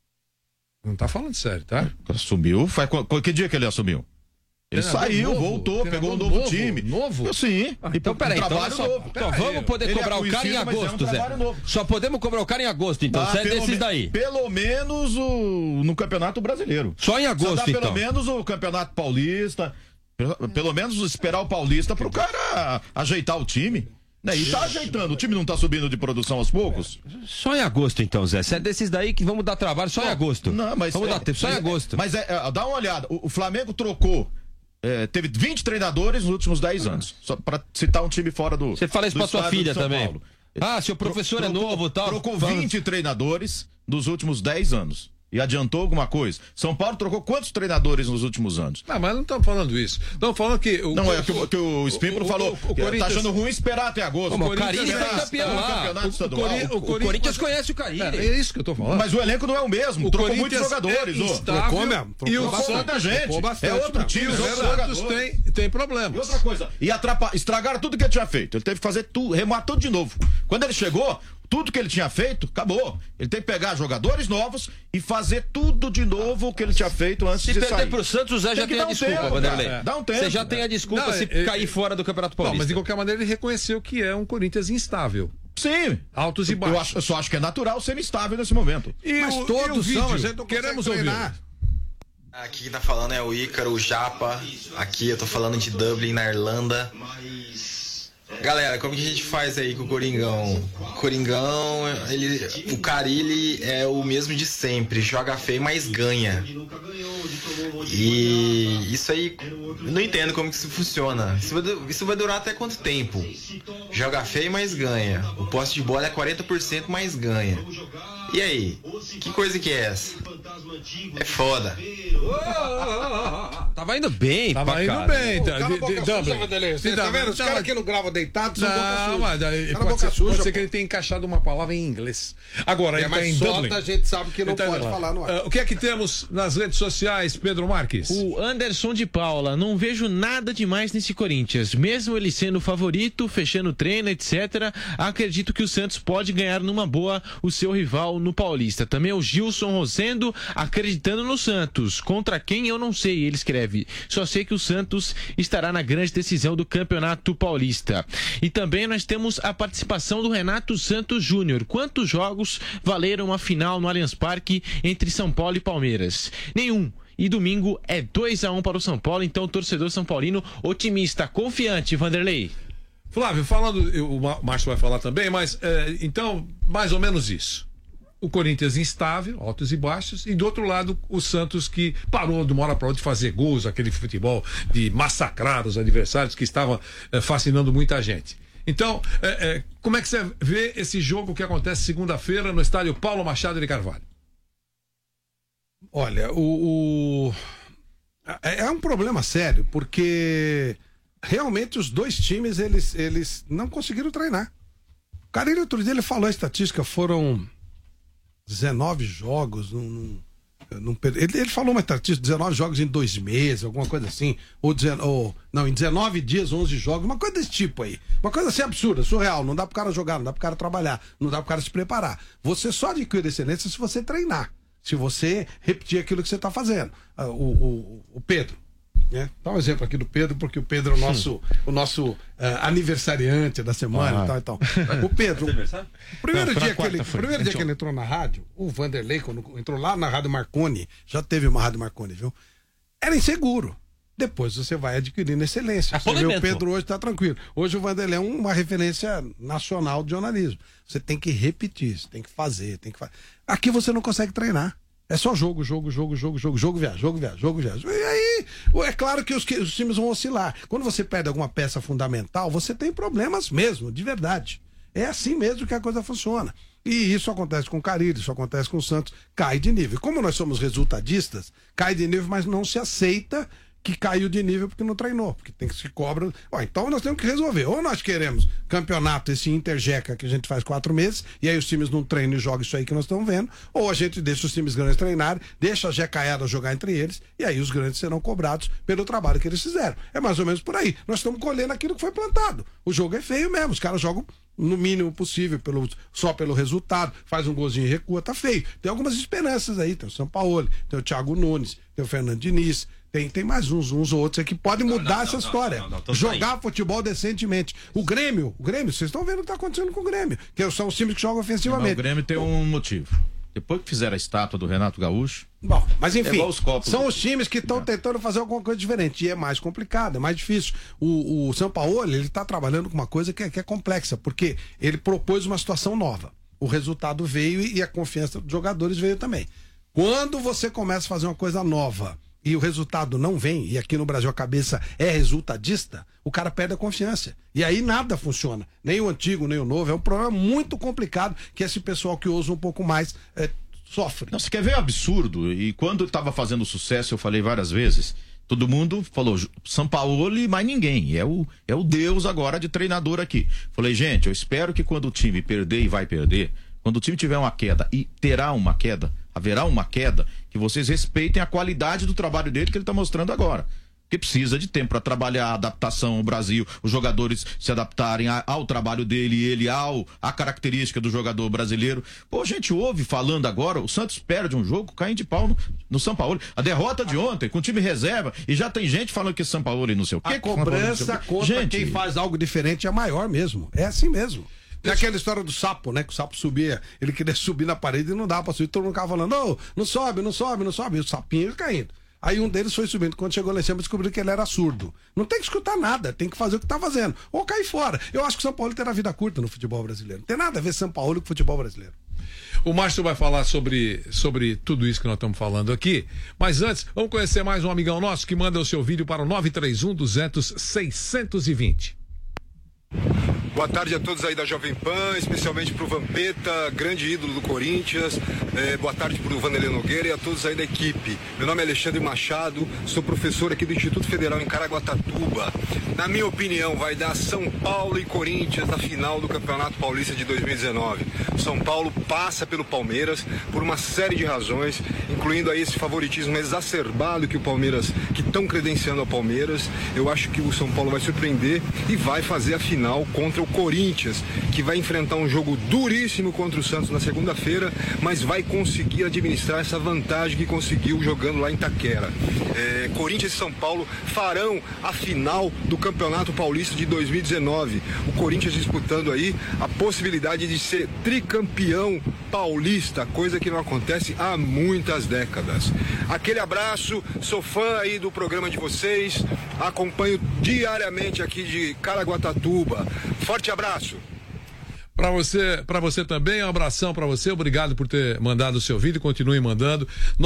Não tá falando sério, tá? Assumiu. Que dia que ele assumiu? Ele saiu, voltou, pegou um novo time. Novo? Sim. Então, peraí, então vamos poder cobrar o cara em agosto, Zé. Só podemos cobrar o cara em agosto, então. Você é desses daí. Pelo menos no Campeonato Brasileiro. Só em agosto, então. Pelo menos o Campeonato Paulista. Pelo menos esperar o Paulista pro cara ajeitar o time. Né? E tá ajeitando, o time não tá subindo de produção aos poucos? Só em agosto, então, Zé. Você é desses daí que vamos dar trabalho só em agosto. Não, mas vamos dar tempo, só em agosto. Mas dá uma olhada, o Flamengo trocou. Teve 20 treinadores nos últimos 10 anos. Só pra citar um time fora do. Você fala isso pra sua filha também. Paulo. Seu professor é novo e tal. Trocou 20 treinadores nos últimos 10 anos. E adiantou alguma coisa? São Paulo trocou quantos treinadores nos últimos anos? Não, mas não estamos falando isso. Estamos falando que... que o Espímpolo falou. Tá achando ruim esperar até agosto. O Carilli foi campeão lá. O Corinthians conhece o Carilli. É isso que eu tô falando. Mas o elenco não é o mesmo. Trocou muitos jogadores. Trocou mesmo. E o Santos, gente. É outro time. O Santos tem problemas. E outra coisa. E estragaram tudo que ele tinha feito. Ele teve que fazer tudo, remar tudo de novo. Quando ele chegou... Tudo que ele tinha feito, acabou. Ele tem que pegar jogadores novos e fazer tudo de novo o que ele tinha feito antes de sair. Se perder pro Santos, o Zé já tem a desculpa, Vanderlei. Dá um tempo. Você já tem a desculpa se cair fora do Campeonato Paulista. Não, mas de qualquer maneira ele reconheceu que é um Corinthians instável. Sim. Altos e baixos. Eu só acho que é natural ser instável nesse momento. Mas todos são, a gente não queremos ouvir. Aqui quem tá falando é o Ícaro, o Japa. Aqui eu tô falando de Dublin, na Irlanda. Galera, como que a gente faz aí com o Coringão? O Coringão, o Carilli é o mesmo de sempre, joga feio, mas ganha. E isso aí, eu não entendo como que isso funciona. Isso vai durar até quanto tempo? Joga feio, mas ganha. O posse de bola é 40%, mas ganha. E aí? Que coisa que é essa? É foda. Tava indo bem, Tava indo bem. Você tá vendo? Os caras aqui não gravam deitados, são boca suja. Pode ser que ele tenha encaixado uma palavra em inglês. Agora, ele tá em Dublin. A gente sabe que não pode falar no ar. O que é que temos nas redes sociais, Pedro Marques? O Anderson de Paula. Não vejo nada demais nesse Corinthians. Mesmo ele sendo o favorito, fechando o treino, etc., acredito que o Santos pode ganhar numa boa o seu rival no Paulista. Também o Gilson Rosendo acreditando no Santos. Contra quem eu não sei, ele escreve. Só sei que o Santos estará na grande decisão do Campeonato Paulista. E também nós temos a participação do Renato Santos Júnior. Quantos jogos valeram a final no Allianz Parque entre São Paulo e Palmeiras? Nenhum. E domingo é 2-1 para o São Paulo, então o torcedor são paulino otimista, confiante, Vanderlei. Flávio, falando, o Márcio vai falar também, mas então, mais ou menos isso. O Corinthians instável, altos e baixos, e do outro lado o Santos que parou de uma hora para outra de fazer gols, aquele futebol de massacrar os adversários que estavam fascinando muita gente. Então, como é que você vê esse jogo que acontece segunda-feira no estádio Paulo Machado de Carvalho? Olha, é um problema sério, porque realmente os dois times eles não conseguiram treinar. O Carilli outro dia ele falou a estatística, foram 19 jogos, ele falou uma estatística, 19 jogos em 2 meses, alguma coisa assim, em 19 dias, 11 jogos, uma coisa desse tipo aí, uma coisa assim absurda, surreal, não dá pro cara jogar, não dá pro cara trabalhar, não dá pro cara se preparar. Você só adquire excelência se você treinar, se você repetir aquilo que você tá fazendo. O Pedro, né? Dá um exemplo aqui do Pedro, porque o Pedro é o nosso aniversariante da semana e tal. O Pedro, o primeiro dia que ele entrou na rádio, o Vanderlei, quando entrou lá na Rádio Marconi, já teve uma Rádio Marconi, viu? Era inseguro. Depois você vai adquirindo excelência. Você vê, o Pedro hoje está tranquilo. Hoje o Vanderlei é uma referência nacional de jornalismo. Você tem que repetir, você tem que fazer, Aqui você não consegue treinar. É só jogo, viagem. E aí, é claro que os times vão oscilar. Quando você perde alguma peça fundamental, você tem problemas mesmo, de verdade. É assim mesmo que a coisa funciona. E isso acontece com o Carille, isso acontece com o Santos, cai de nível. Como nós somos resultadistas, cai de nível, mas não se aceita que caiu de nível porque não treinou, porque tem que se cobra. Então nós temos que resolver. Ou nós queremos campeonato, esse Interjeca que a gente faz 4 meses, e aí os times não treinam e jogam isso aí que nós estamos vendo, ou a gente deixa os times grandes treinarem, deixa a jecaiada jogar entre eles, e aí os grandes serão cobrados pelo trabalho que eles fizeram. É mais ou menos por aí. Nós estamos colhendo aquilo que foi plantado. O jogo é feio mesmo, os caras jogam no mínimo possível, só pelo resultado, faz um golzinho e recua, tá feio. Tem algumas esperanças aí, tem o Sampaoli, tem o Thiago Nunes, tem o Fernando Diniz, tem mais uns outros aí que podem mudar essa história. Jogar futebol decentemente. O Grêmio, vocês estão vendo o que está acontecendo com o Grêmio, que são os times que jogam ofensivamente. O Grêmio tem um motivo. Depois que fizeram a estátua do Renato Gaúcho... Bom, mas enfim, são os times que estão tentando fazer alguma coisa diferente. E é mais complicado, é mais difícil. O Sampaoli, ele está trabalhando com uma coisa que é complexa, porque ele propôs uma situação nova. O resultado veio e a confiança dos jogadores veio também. Quando você começa a fazer uma coisa nova e o resultado não vem, e aqui no Brasil a cabeça é resultadista, o cara perde a confiança. E aí nada funciona. Nem o antigo, nem o novo. É um problema muito complicado que esse pessoal que ousa um pouco mais sofre. Não, você quer ver absurdo? E quando estava fazendo sucesso, eu falei várias vezes, todo mundo falou Sampaoli, mas ninguém. É o Deus agora de treinador aqui. Falei, gente, eu espero que quando o time perder, e vai perder, quando o time tiver uma queda, e terá uma queda, haverá uma queda, que vocês respeitem a qualidade do trabalho dele que ele está mostrando agora. Porque precisa de tempo para trabalhar, adaptação ao Brasil, os jogadores se adaptarem ao trabalho dele e ele à característica do jogador brasileiro. Pô, a gente ouve falando agora, o Santos perde um jogo caindo de pau no Sampaoli. A derrota de ontem, com o time reserva, e já tem gente falando que Sampaoli não sei o quê. A cobrança contra quem faz algo diferente é maior mesmo. É assim mesmo. Tem aquela história do sapo, né? Que o sapo subia, ele queria subir na parede e não dava pra subir. Todo mundo ficava falando, não sobe. E o sapinho caindo. Aí um deles foi subindo. Quando chegou lá em cima, descobriu que ele era surdo. Não tem que escutar nada, tem que fazer o que tá fazendo. Ou cair fora. Eu acho que o São Paulo terá vida curta no futebol brasileiro. Não tem nada a ver São Paulo com o futebol brasileiro. O Márcio vai falar sobre tudo isso que nós estamos falando aqui. Mas antes, vamos conhecer mais um amigão nosso que manda o seu vídeo para o 931-200-620. Boa tarde a todos aí da Jovem Pan, especialmente pro Vampeta, grande ídolo do Corinthians. Boa tarde pro Vanderlei Nogueira e a todos aí da equipe. Meu nome é Alexandre Machado, sou professor aqui do Instituto Federal em Caraguatatuba. Na minha opinião, vai dar São Paulo e Corinthians na final do Campeonato Paulista de 2019. São Paulo passa pelo Palmeiras por uma série de razões, incluindo aí esse favoritismo exacerbado que o Palmeiras, que estão credenciando ao Palmeiras. Eu acho que o São Paulo vai surpreender e vai fazer a final contra o Corinthians, que vai enfrentar um jogo duríssimo contra o Santos na segunda-feira, mas vai conseguir administrar essa vantagem que conseguiu jogando lá em Itaquera. Corinthians e São Paulo farão a final do Campeonato Paulista de 2019. O Corinthians disputando aí a possibilidade de ser tricampeão paulista, coisa que não acontece há muitas décadas. Aquele abraço, sou fã aí do programa de vocês, acompanho diariamente aqui de Caraguatatuba. Forte abraço. Para você também, um abração para você, obrigado por ter mandado o seu vídeo, continue mandando,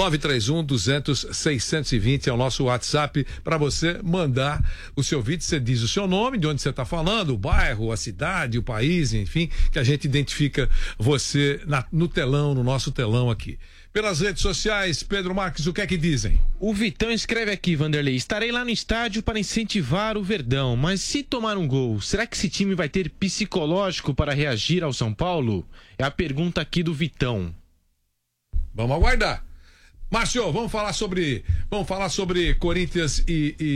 931-200-620 é o nosso WhatsApp para você mandar o seu vídeo, você diz o seu nome, de onde você está falando, o bairro, a cidade, o país, enfim, que a gente identifica você no telão, no nosso telão aqui. Pelas redes sociais, Pedro Marques, o que é que dizem? O Vitão escreve aqui, Vanderlei, estarei lá no estádio para incentivar o Verdão, mas se tomar um gol, será que esse time vai ter psicológico para reagir ao São Paulo? É a pergunta aqui do Vitão. Vamos aguardar. Márcio, vamos falar sobre Corinthians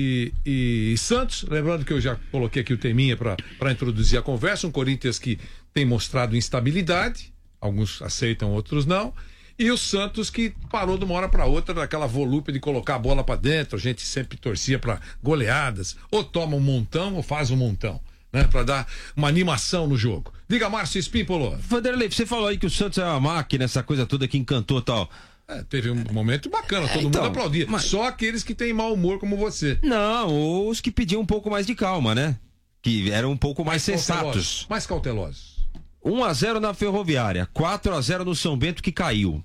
e Santos. Lembrando que eu já coloquei aqui o teminha para introduzir a conversa. Um Corinthians que tem mostrado instabilidade, alguns aceitam, outros não. E o Santos que parou de uma hora para outra naquela volúpia de colocar a bola para dentro. A gente sempre torcia para goleadas. Ou toma um montão ou faz um montão, né? Para dar uma animação no jogo. Diga, Márcio Espímpolo. Vanderlei, você falou aí que o Santos é uma máquina, essa coisa toda que encantou e tal. Teve um momento bacana, todo mundo aplaudia. Mas... Só aqueles que têm mau humor como você. Não, os que pediam um pouco mais de calma, né? Que eram um pouco mais sensatos. Mais cautelosos. 1-0 na Ferroviária, 4-0 no São Bento que caiu.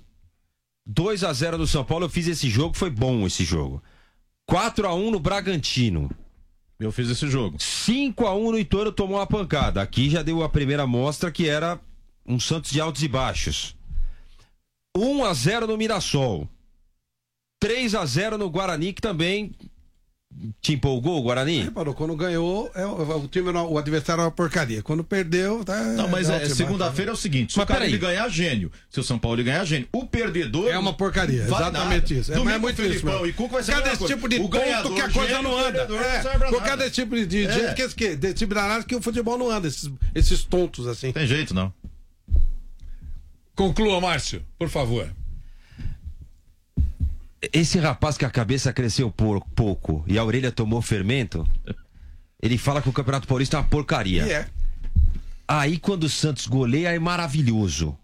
2-0 no São Paulo, eu fiz esse jogo, foi bom esse jogo. 4-1 no Bragantino. Eu fiz esse jogo. 5-1 no Ituano, tomou uma pancada. Aqui já deu a primeira amostra que era Um Santos de altos e baixos. 1-0 no Mirassol. 3-0 no Guarani, que também te empolgou, o Guarani? Reparou, quando ganhou, o adversário é uma porcaria. Quando perdeu, tá. Não, mas segunda-feira é o seguinte: se o cara ele ganhar, gênio. Se o São Paulo ele ganhar, gênio. O perdedor. É uma porcaria, exatamente isso. É muito Felipão e Cuca vai ser cada esse tipo de ponto que a coisa não anda. Por cada tipo de jeito que desse tipo de análise que o futebol não anda, esses tontos assim. Tem jeito, não. Conclua, Márcio, por favor. Esse rapaz que a cabeça cresceu pouco e a orelha tomou fermento, ele fala que o Campeonato Paulista é uma porcaria. É. Aí quando o Santos goleia é maravilhoso.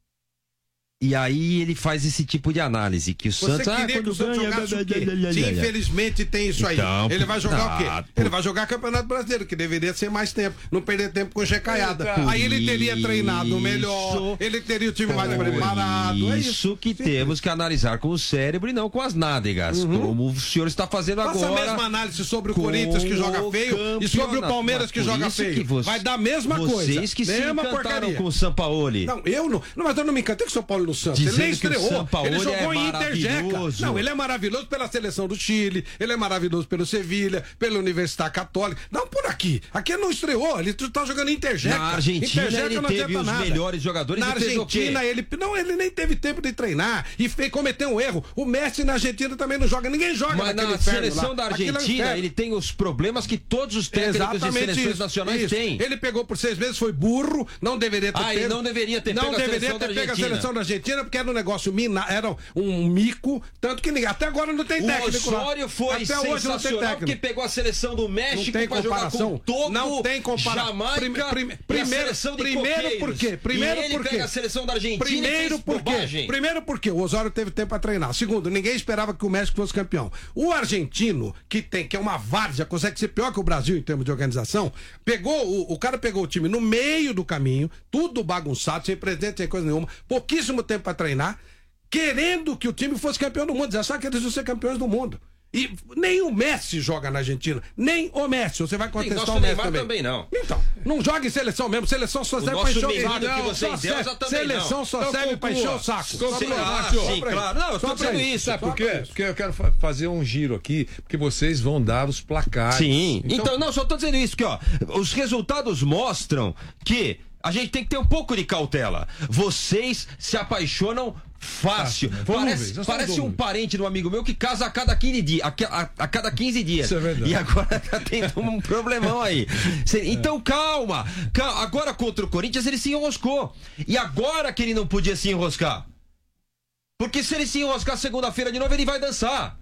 E aí ele faz esse tipo de análise, que o Santos... quando o Santos jogasse o quê? Se infelizmente tem isso aí, então, ele vai jogar o quê? Ele vai jogar Campeonato Brasileiro, que deveria ser mais tempo, não perder tempo com checaiada. Aí ele teria treinado melhor, ele teria o time mais preparado. É isso que temos que analisar com o cérebro e não com as nádegas, como o senhor está fazendo agora. Faça a mesma análise sobre o Corinthians que joga feio e sobre o Palmeiras que joga feio. Vai dar a mesma coisa. Vocês que se encantaram com o Sampaoli. Não, eu não. Mas eu não me encantei com o São Paulo no Santos. Ele nem estreou. Ele jogou em Interjeca. Não, ele é maravilhoso pela seleção do Chile, ele é maravilhoso pelo Sevilha, pela Universidade Católica. Não por aqui. Aqui ele não estreou, ele tá jogando em Interjeca. Na Argentina ele teve os melhores jogadores. Na Argentina ele nem teve tempo de treinar e cometeu um erro. O Messi na Argentina também não joga, ninguém joga naquele inferno. Mas na seleção da Argentina ele tem os problemas que todos os técnicos de seleções nacionais têm. Ele pegou por 6 meses, foi burro, não deveria ter pego. Ele não deveria ter pego a seleção da Argentina, porque era um negócio era um mico, tanto que até agora não tem técnico. O Osório foi sensacional porque pegou a seleção do México para jogar com o Togo, não tem comparação. Jamaica, primeiro por quê? Pega a seleção da Argentina Primeiro porque o Osório teve tempo para treinar. Segundo, ninguém esperava que o México fosse campeão. O argentino, que é uma várzea, consegue ser pior que o Brasil em termos de organização, o cara pegou o time no meio do caminho, tudo bagunçado, sem presidente, sem coisa nenhuma, pouquíssimo tempo para treinar, querendo que o time fosse campeão do mundo. Já sabe que eles vão ser campeões do mundo. E nem o Messi joga na Argentina. Nem o Messi. Você vai contestar o Messi também não. Então, não joga em seleção mesmo. Seleção só serve pra encher o saco. Seleção só serve pra encher o saco. Claro. Não, eu tô dizendo isso. Sabe por quê? Porque eu quero fazer um giro aqui, porque vocês vão dar os placares. Sim. Então não, só tô dizendo isso, que ó, os resultados mostram que a gente tem que ter um pouco de cautela. Vocês se apaixonam fácil. Parece um parente de um amigo meu que casa a cada 15 dias. A cada 15 dias. Isso é verdade. E agora tá tendo um problemão aí. Então calma. Agora contra o Corinthians ele se enroscou. E agora que ele não podia se enroscar. Porque se ele se enroscar segunda-feira de novo, ele vai dançar.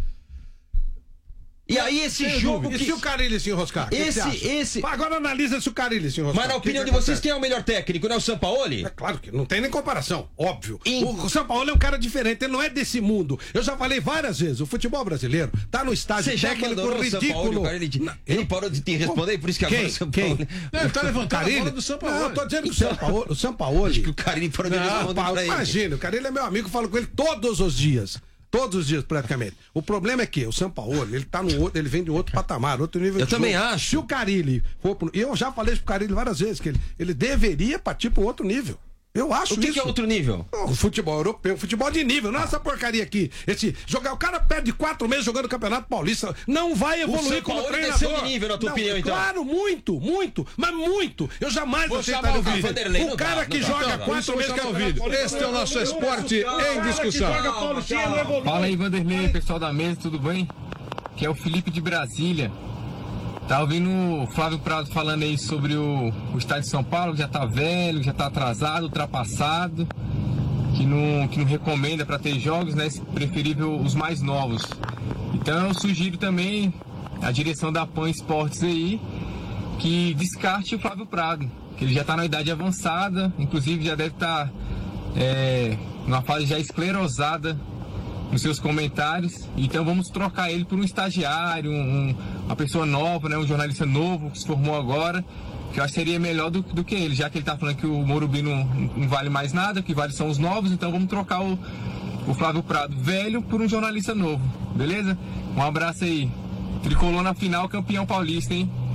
E aí esse jogo E se o Carille se enroscar? Agora analisa se o Carille se enroscar. Mas na opinião de vocês, quem é o melhor técnico? Não é o Sampaoli? É claro que não tem nem comparação, óbvio. O Sampaoli é um cara diferente, ele não é desse mundo. Eu já falei várias vezes, o futebol brasileiro tá no estágio técnico ridículo. Ele parou de te responder, por isso que agora o Sampaoli... Ele tá levantando a bola do Sampaoli. Não, eu tô dizendo que o Sampaoli... Acho que o Carille parou de responder pra ele. Imagina, o Carille é meu amigo, falo com ele todos os dias. Todos os dias, praticamente. O problema é que o Sampaoli, ele vem de outro patamar, outro nível de jogo. Eu também acho. Se o Carille for pro... Eu já falei isso pro Carille várias vezes, que ele deveria partir para outro nível. Eu acho isso. O que é outro nível? O futebol europeu, futebol de nível, não é essa porcaria aqui. O cara perde 4 meses jogando o Campeonato Paulista, não vai evoluir como treinador. Desceu de nível, na tua opinião, então? Claro, muito, mas muito. Eu jamais vou aceitar o vídeo. O cara que joga 4 meses no vídeo. Este é o nosso esporte em discussão. Fala aí, Vanderlei, pessoal da mesa, tudo bem? Que é o Felipe de Brasília. Tá ouvindo o Flávio Prado falando aí sobre o estádio de São Paulo, que já tá velho, já tá atrasado, ultrapassado, que não recomenda para ter jogos, né? Preferível os mais novos. Então eu sugiro também a direção da PAN Esportes aí que descarte o Flávio Prado, que ele já tá na idade avançada, inclusive já deve estar numa fase já esclerosada nos seus comentários, então vamos trocar ele por um estagiário, uma pessoa nova, né, um jornalista novo que se formou agora, que eu acho que seria melhor do que ele, já que ele está falando que o Morumbi não vale mais nada, que vale são os novos, então vamos trocar o Flávio Prado velho por um jornalista novo, beleza? Um abraço aí. Tricolor na final, campeão paulista, hein?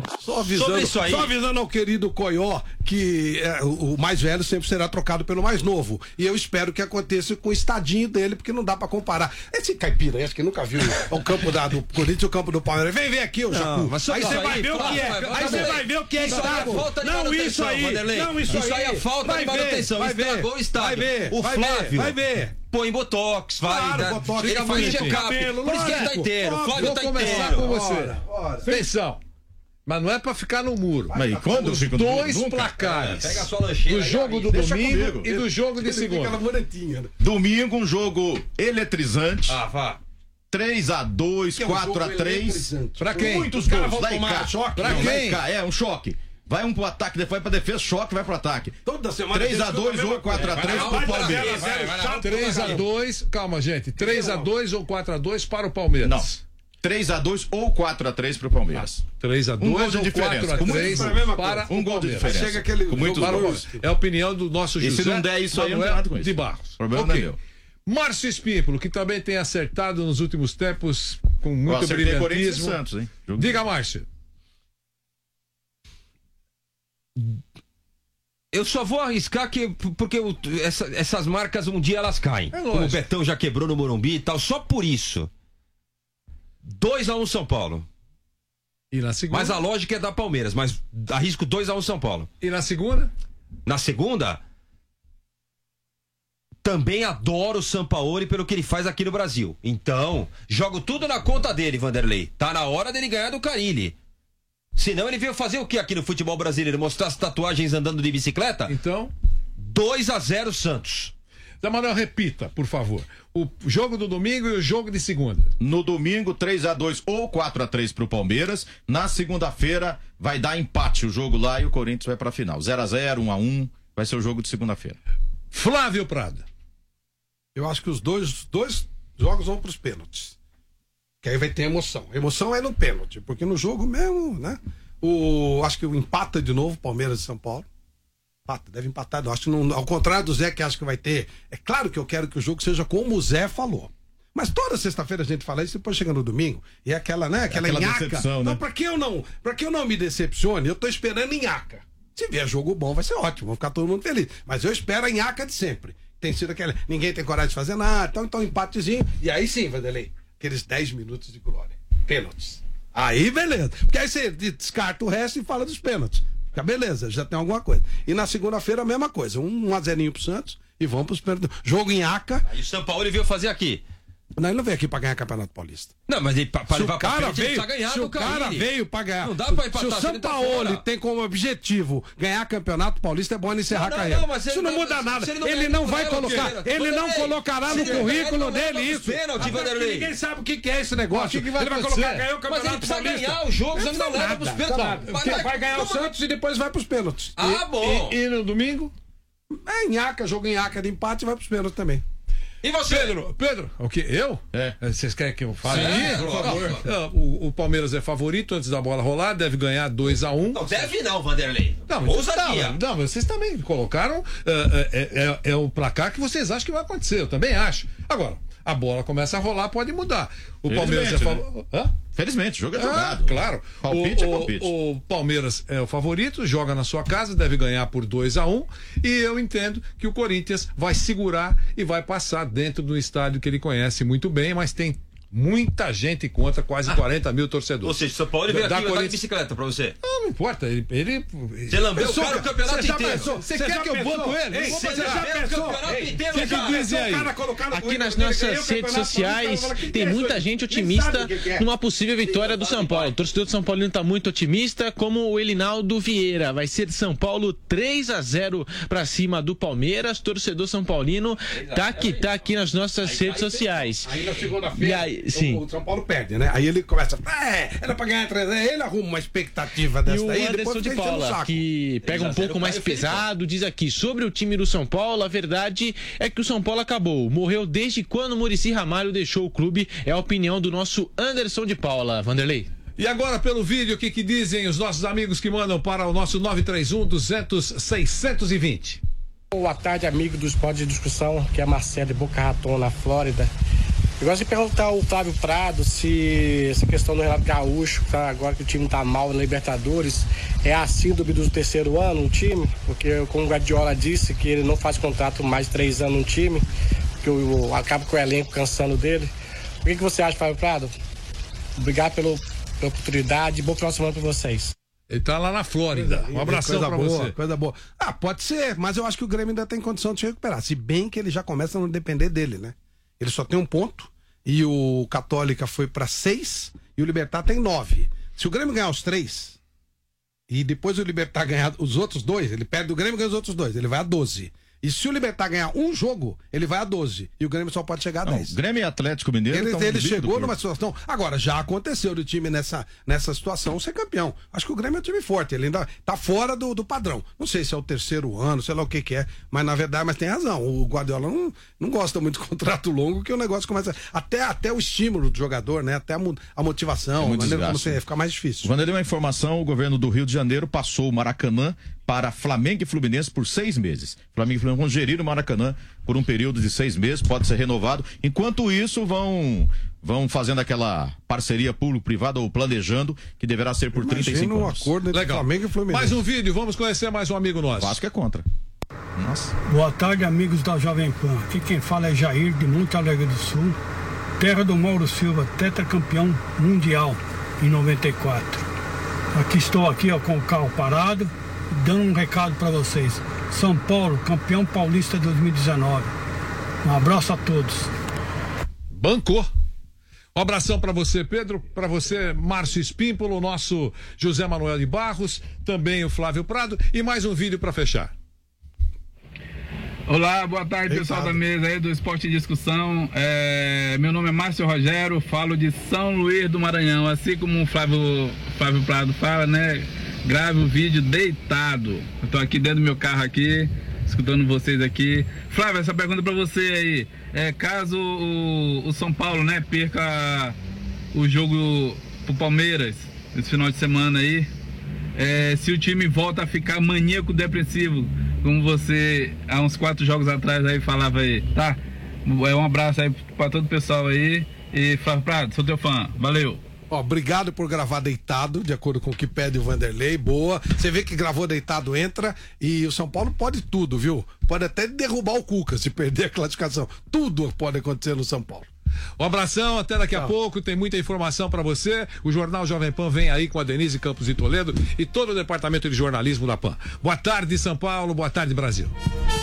Só avisando ao querido Coió que o mais velho sempre será trocado pelo mais novo. E eu espero que aconteça com o estadinho dele, porque não dá pra comparar. Esse caipira, acho que nunca viu o campo do Corinthians e o campo do Palmeiras. Vem ver aqui, ô Jacu. Aí você vai ver o que é. Aí você vai ver o que é estádio. Não, isso aí. Não, isso aí é falta de manutenção. Estragou o estádio. O Flávio. Vai ver. Põe botox, vai. Claro, botox, ele faz check-up. Por isso que ele tá inteiro. O Flávio tá inteiro. Vou começar com você. Atenção. Mas não é pra ficar no muro. Mas quando os dois placares pega a sua lancheira do jogo do domingo e do jogo de segunda. Domingo, um jogo eletrizante. Vá. 3-2, 4-3. Pra quem? Muitos Os caras gols. vão tomar choque? Pra quem? Um choque. Vai um pro ataque, depois vai pra defesa, choque, vai pro ataque. Toda semana 3-2 ou 4-3 pro Palmeiras. 3-2, calma, gente. 3-2 ou 4-2 para o Palmeiras. Não. 3-2 ou 4-3 pro Palmeiras. 3-2 um gol de ou diferença. 4-3 para um gol de diferença. Chega aquele com muitos gols. É a opinião do nosso José. E se não der isso aí, não tem nada com isso. De Barros. O problema não é meu. Márcio Espímpolo, que também tem acertado nos últimos tempos com muito brilhantismo. brilhantismo. E Santos, hein? Diga, Márcio. Eu só vou arriscar porque essas marcas um dia elas caem. Como o Betão já quebrou no Morumbi e tal, só por isso. 2-1 São Paulo. E na segunda? Mas a lógica é da Palmeiras, mas arrisco 2-1 São Paulo. E na segunda? Na segunda, também adoro o Sampaoli pelo que ele faz aqui no Brasil. Então, jogo tudo na conta dele, Vanderlei. Tá na hora dele ganhar do Carille. Senão ele veio fazer o que aqui no futebol brasileiro? Mostrar as tatuagens andando de bicicleta? Então? 2-0 Santos. Zé Manuel, repita, por favor. O jogo do domingo e o jogo de segunda. No domingo, 3-2 ou 4-3 pro Palmeiras. Na segunda-feira, vai dar empate o jogo lá e o Corinthians vai pra final. 0-0, 1-1, vai ser o jogo de segunda-feira. Flávio Prado. Eu acho que os dois jogos vão pros pênaltis. Que aí vai ter emoção. Emoção é no pênalti, porque no jogo mesmo, né? Acho que o empata de novo, Palmeiras e São Paulo. Deve empatar. Eu acho que não, ao contrário do Zé, que acho que vai ter. É claro que eu quero que o jogo seja como o Zé falou. Mas toda sexta-feira a gente fala isso, depois chega no domingo. E é aquela, né? Aquela nhaca. Decepção, né? Então, pra que eu não me decepcione, eu tô esperando nhaca. Se vier jogo bom, vai ser ótimo. Vão ficar todo mundo feliz. Mas eu espero a nhaca de sempre. Tem sido aquela. Ninguém tem coragem de fazer nada. Então empatezinho. E aí sim, Vanderlei. Aqueles 10 minutos de glória. Pênaltis. Aí, beleza. Porque aí você descarta o resto e fala dos pênaltis. Fica beleza, já tem alguma coisa. E na segunda-feira a mesma coisa. 1-0 pro Santos e vamos pros pênaltis. Jogo em Aca. Aí o São Paulo veio fazer aqui. Não, ele não veio aqui pra ganhar Campeonato Paulista. Não, mas ele pra levar pra frente, veio, ele precisa ganhar se do o cara veio pra ganhar. Não dá pra empatar. Se o São Paulo tem como objetivo ganhar Campeonato Paulista, é bom ele encerrar a carreira. Isso não muda nada. Ele não vai colocar. Ele não colocará no currículo dele isso. Ninguém sabe o que é esse negócio. Ele vai colocar ganhar o Campeonato Paulista. Mas ele precisa ganhar os jogos, ele não leva pros pênaltis. Vai ganhar o Santos e depois vai pros pênaltis. Ah, bom. E no domingo? É em Aca, jogo em Aca de empate e vai pros pênaltis também. E você? Pedro, o que? Eu? Vocês querem que eu fale? Sim, por favor. O Palmeiras é favorito antes da bola rolar, deve ganhar 2-1. Não, deve não, Vanderlei. Não, vocês também colocaram é o placar que vocês acham que vai acontecer, eu também acho. Agora, a bola começa a rolar, pode mudar. O Palmeiras é favorito. Felizmente, o jogo é jogado. Claro. Palpite é palpite. O Palmeiras é o favorito, joga na sua casa, deve ganhar por 2-1. E eu entendo que o Corinthians vai segurar e vai passar dentro do estádio que ele conhece muito bem, mas tem muita gente contra, quase 40 mil torcedores. Ou seja, São Paulo veio aqui andar de bicicleta pra você. Não importa, ele... Você lambeu o cara o campeonato inteiro. Você quer que eu banco ele? Você já pensou? O que dizem aí? Aqui nas nossas redes sociais tem muita gente otimista numa possível vitória do São Paulo. O torcedor do São Paulino tá muito otimista, como o Elinaldo Vieira. Vai ser São Paulo 3-0 pra cima do Palmeiras. Torcedor São Paulino tá aqui nas nossas redes sociais. Aí na segunda-feira o São Paulo perde, né? Aí ele começa, era pra ganhar 3, ele arruma uma expectativa dessa daí. E o Anderson de Paula, que pega um pouco mais pesado, diz aqui, sobre o time do São Paulo, a verdade é que o São Paulo acabou. Morreu desde quando o Muricy Ramalho deixou o clube. É a opinião do nosso Anderson de Paula. Vanderlei. E agora pelo vídeo, o que dizem os nossos amigos que mandam para o nosso 931-200-620? Boa tarde, amigo do Esporte de Discussão, que é Marcelo de Boca Raton, na Flórida. Eu gosto de perguntar ao Flávio Prado se essa questão do Renato Gaúcho, tá, agora que o time tá mal na Libertadores, é a síndrome do terceiro ano no time, porque como o Guardiola disse que ele não faz contrato mais de 3 anos no time, porque acaba com o elenco cansando dele. O que você acha, Flávio Prado? Obrigado pela oportunidade e boa final de semana para vocês. Ele tá lá na Flórida. Um abração pra você. Coisa boa. Ah, pode ser, mas eu acho que o Grêmio ainda tem condição de se recuperar. Se bem que ele já começa a não depender dele, né? Ele só tem 1 ponto e o Católica foi pra 6 e o Libertad tem 9. Se o Grêmio ganhar os 3 e depois o Libertad ganhar os outros 2, ele perde o Grêmio e ganha os outros 2, ele vai a 12. E se o Libertad ganhar um jogo, ele vai a 12. E o Grêmio só pode chegar a 10. Grêmio e Atlético Mineiro. Ele chegou numa situação. Agora, já aconteceu do time nessa situação ser campeão. Acho que o Grêmio é um time forte. Ele ainda tá fora do padrão. Não sei se é o 3º ano, sei lá o que é. Mas na verdade, mas tem razão. O Guardiola não gosta muito de contrato longo, que o negócio começa. Até o estímulo do jogador, né? Até a motivação, a maneira como você fica mais difícil. Quando ele deu uma informação, o governo do Rio de Janeiro passou o Maracanã para Flamengo e Fluminense por 6 meses. Flamengo e Fluminense vão gerir o Maracanã por um período de 6 meses, pode ser renovado. Enquanto isso, vão fazendo aquela parceria público-privada ou planejando, que deverá ser por 35 anos. Um acordo entre Flamengo e Fluminense. Mais um vídeo, vamos conhecer mais um amigo nosso. Vasco é contra. Nossa. Boa tarde, amigos da Jovem Pan. Aqui quem fala é Jair, de Monte Alegre do Sul, terra do Mauro Silva, tetracampeão mundial em 94. Aqui estou com o carro parado, dando um recado para vocês. São Paulo, campeão paulista 2019. Um abraço a todos. Bancou. Um abração para você, Pedro, para você, Márcio Espímpolo, o nosso José Manuel de Barros, também o Flávio Prado e mais um vídeo para fechar. Olá, boa tarde, pessoal da mesa aí do Esporte em Discussão. Meu nome é Márcio Rogério, falo de São Luís do Maranhão. Assim como o Flávio Prado fala, né? Grave o vídeo deitado. Eu tô aqui dentro do meu carro aqui, escutando vocês aqui. Flávio, essa pergunta pra você aí. Caso o São Paulo, né, perca o jogo pro Palmeiras esse final de semana aí, se o time volta a ficar maníaco depressivo, como você há uns 4 jogos atrás aí falava aí, tá? Um abraço aí pra todo o pessoal aí. E Flávio Prado, sou teu fã. Valeu! Obrigado por gravar deitado, de acordo com o que pede o Vanderlei, boa. Você vê que gravou deitado, entra, e o São Paulo pode tudo, viu? Pode até derrubar o Cuca se perder a classificação. Tudo pode acontecer no São Paulo. Um abração, até daqui a pouco, tem muita informação para você. O Jornal Jovem Pan vem aí com a Denise Campos de Toledo e todo o departamento de jornalismo da Pan. Boa tarde, São Paulo, boa tarde, Brasil.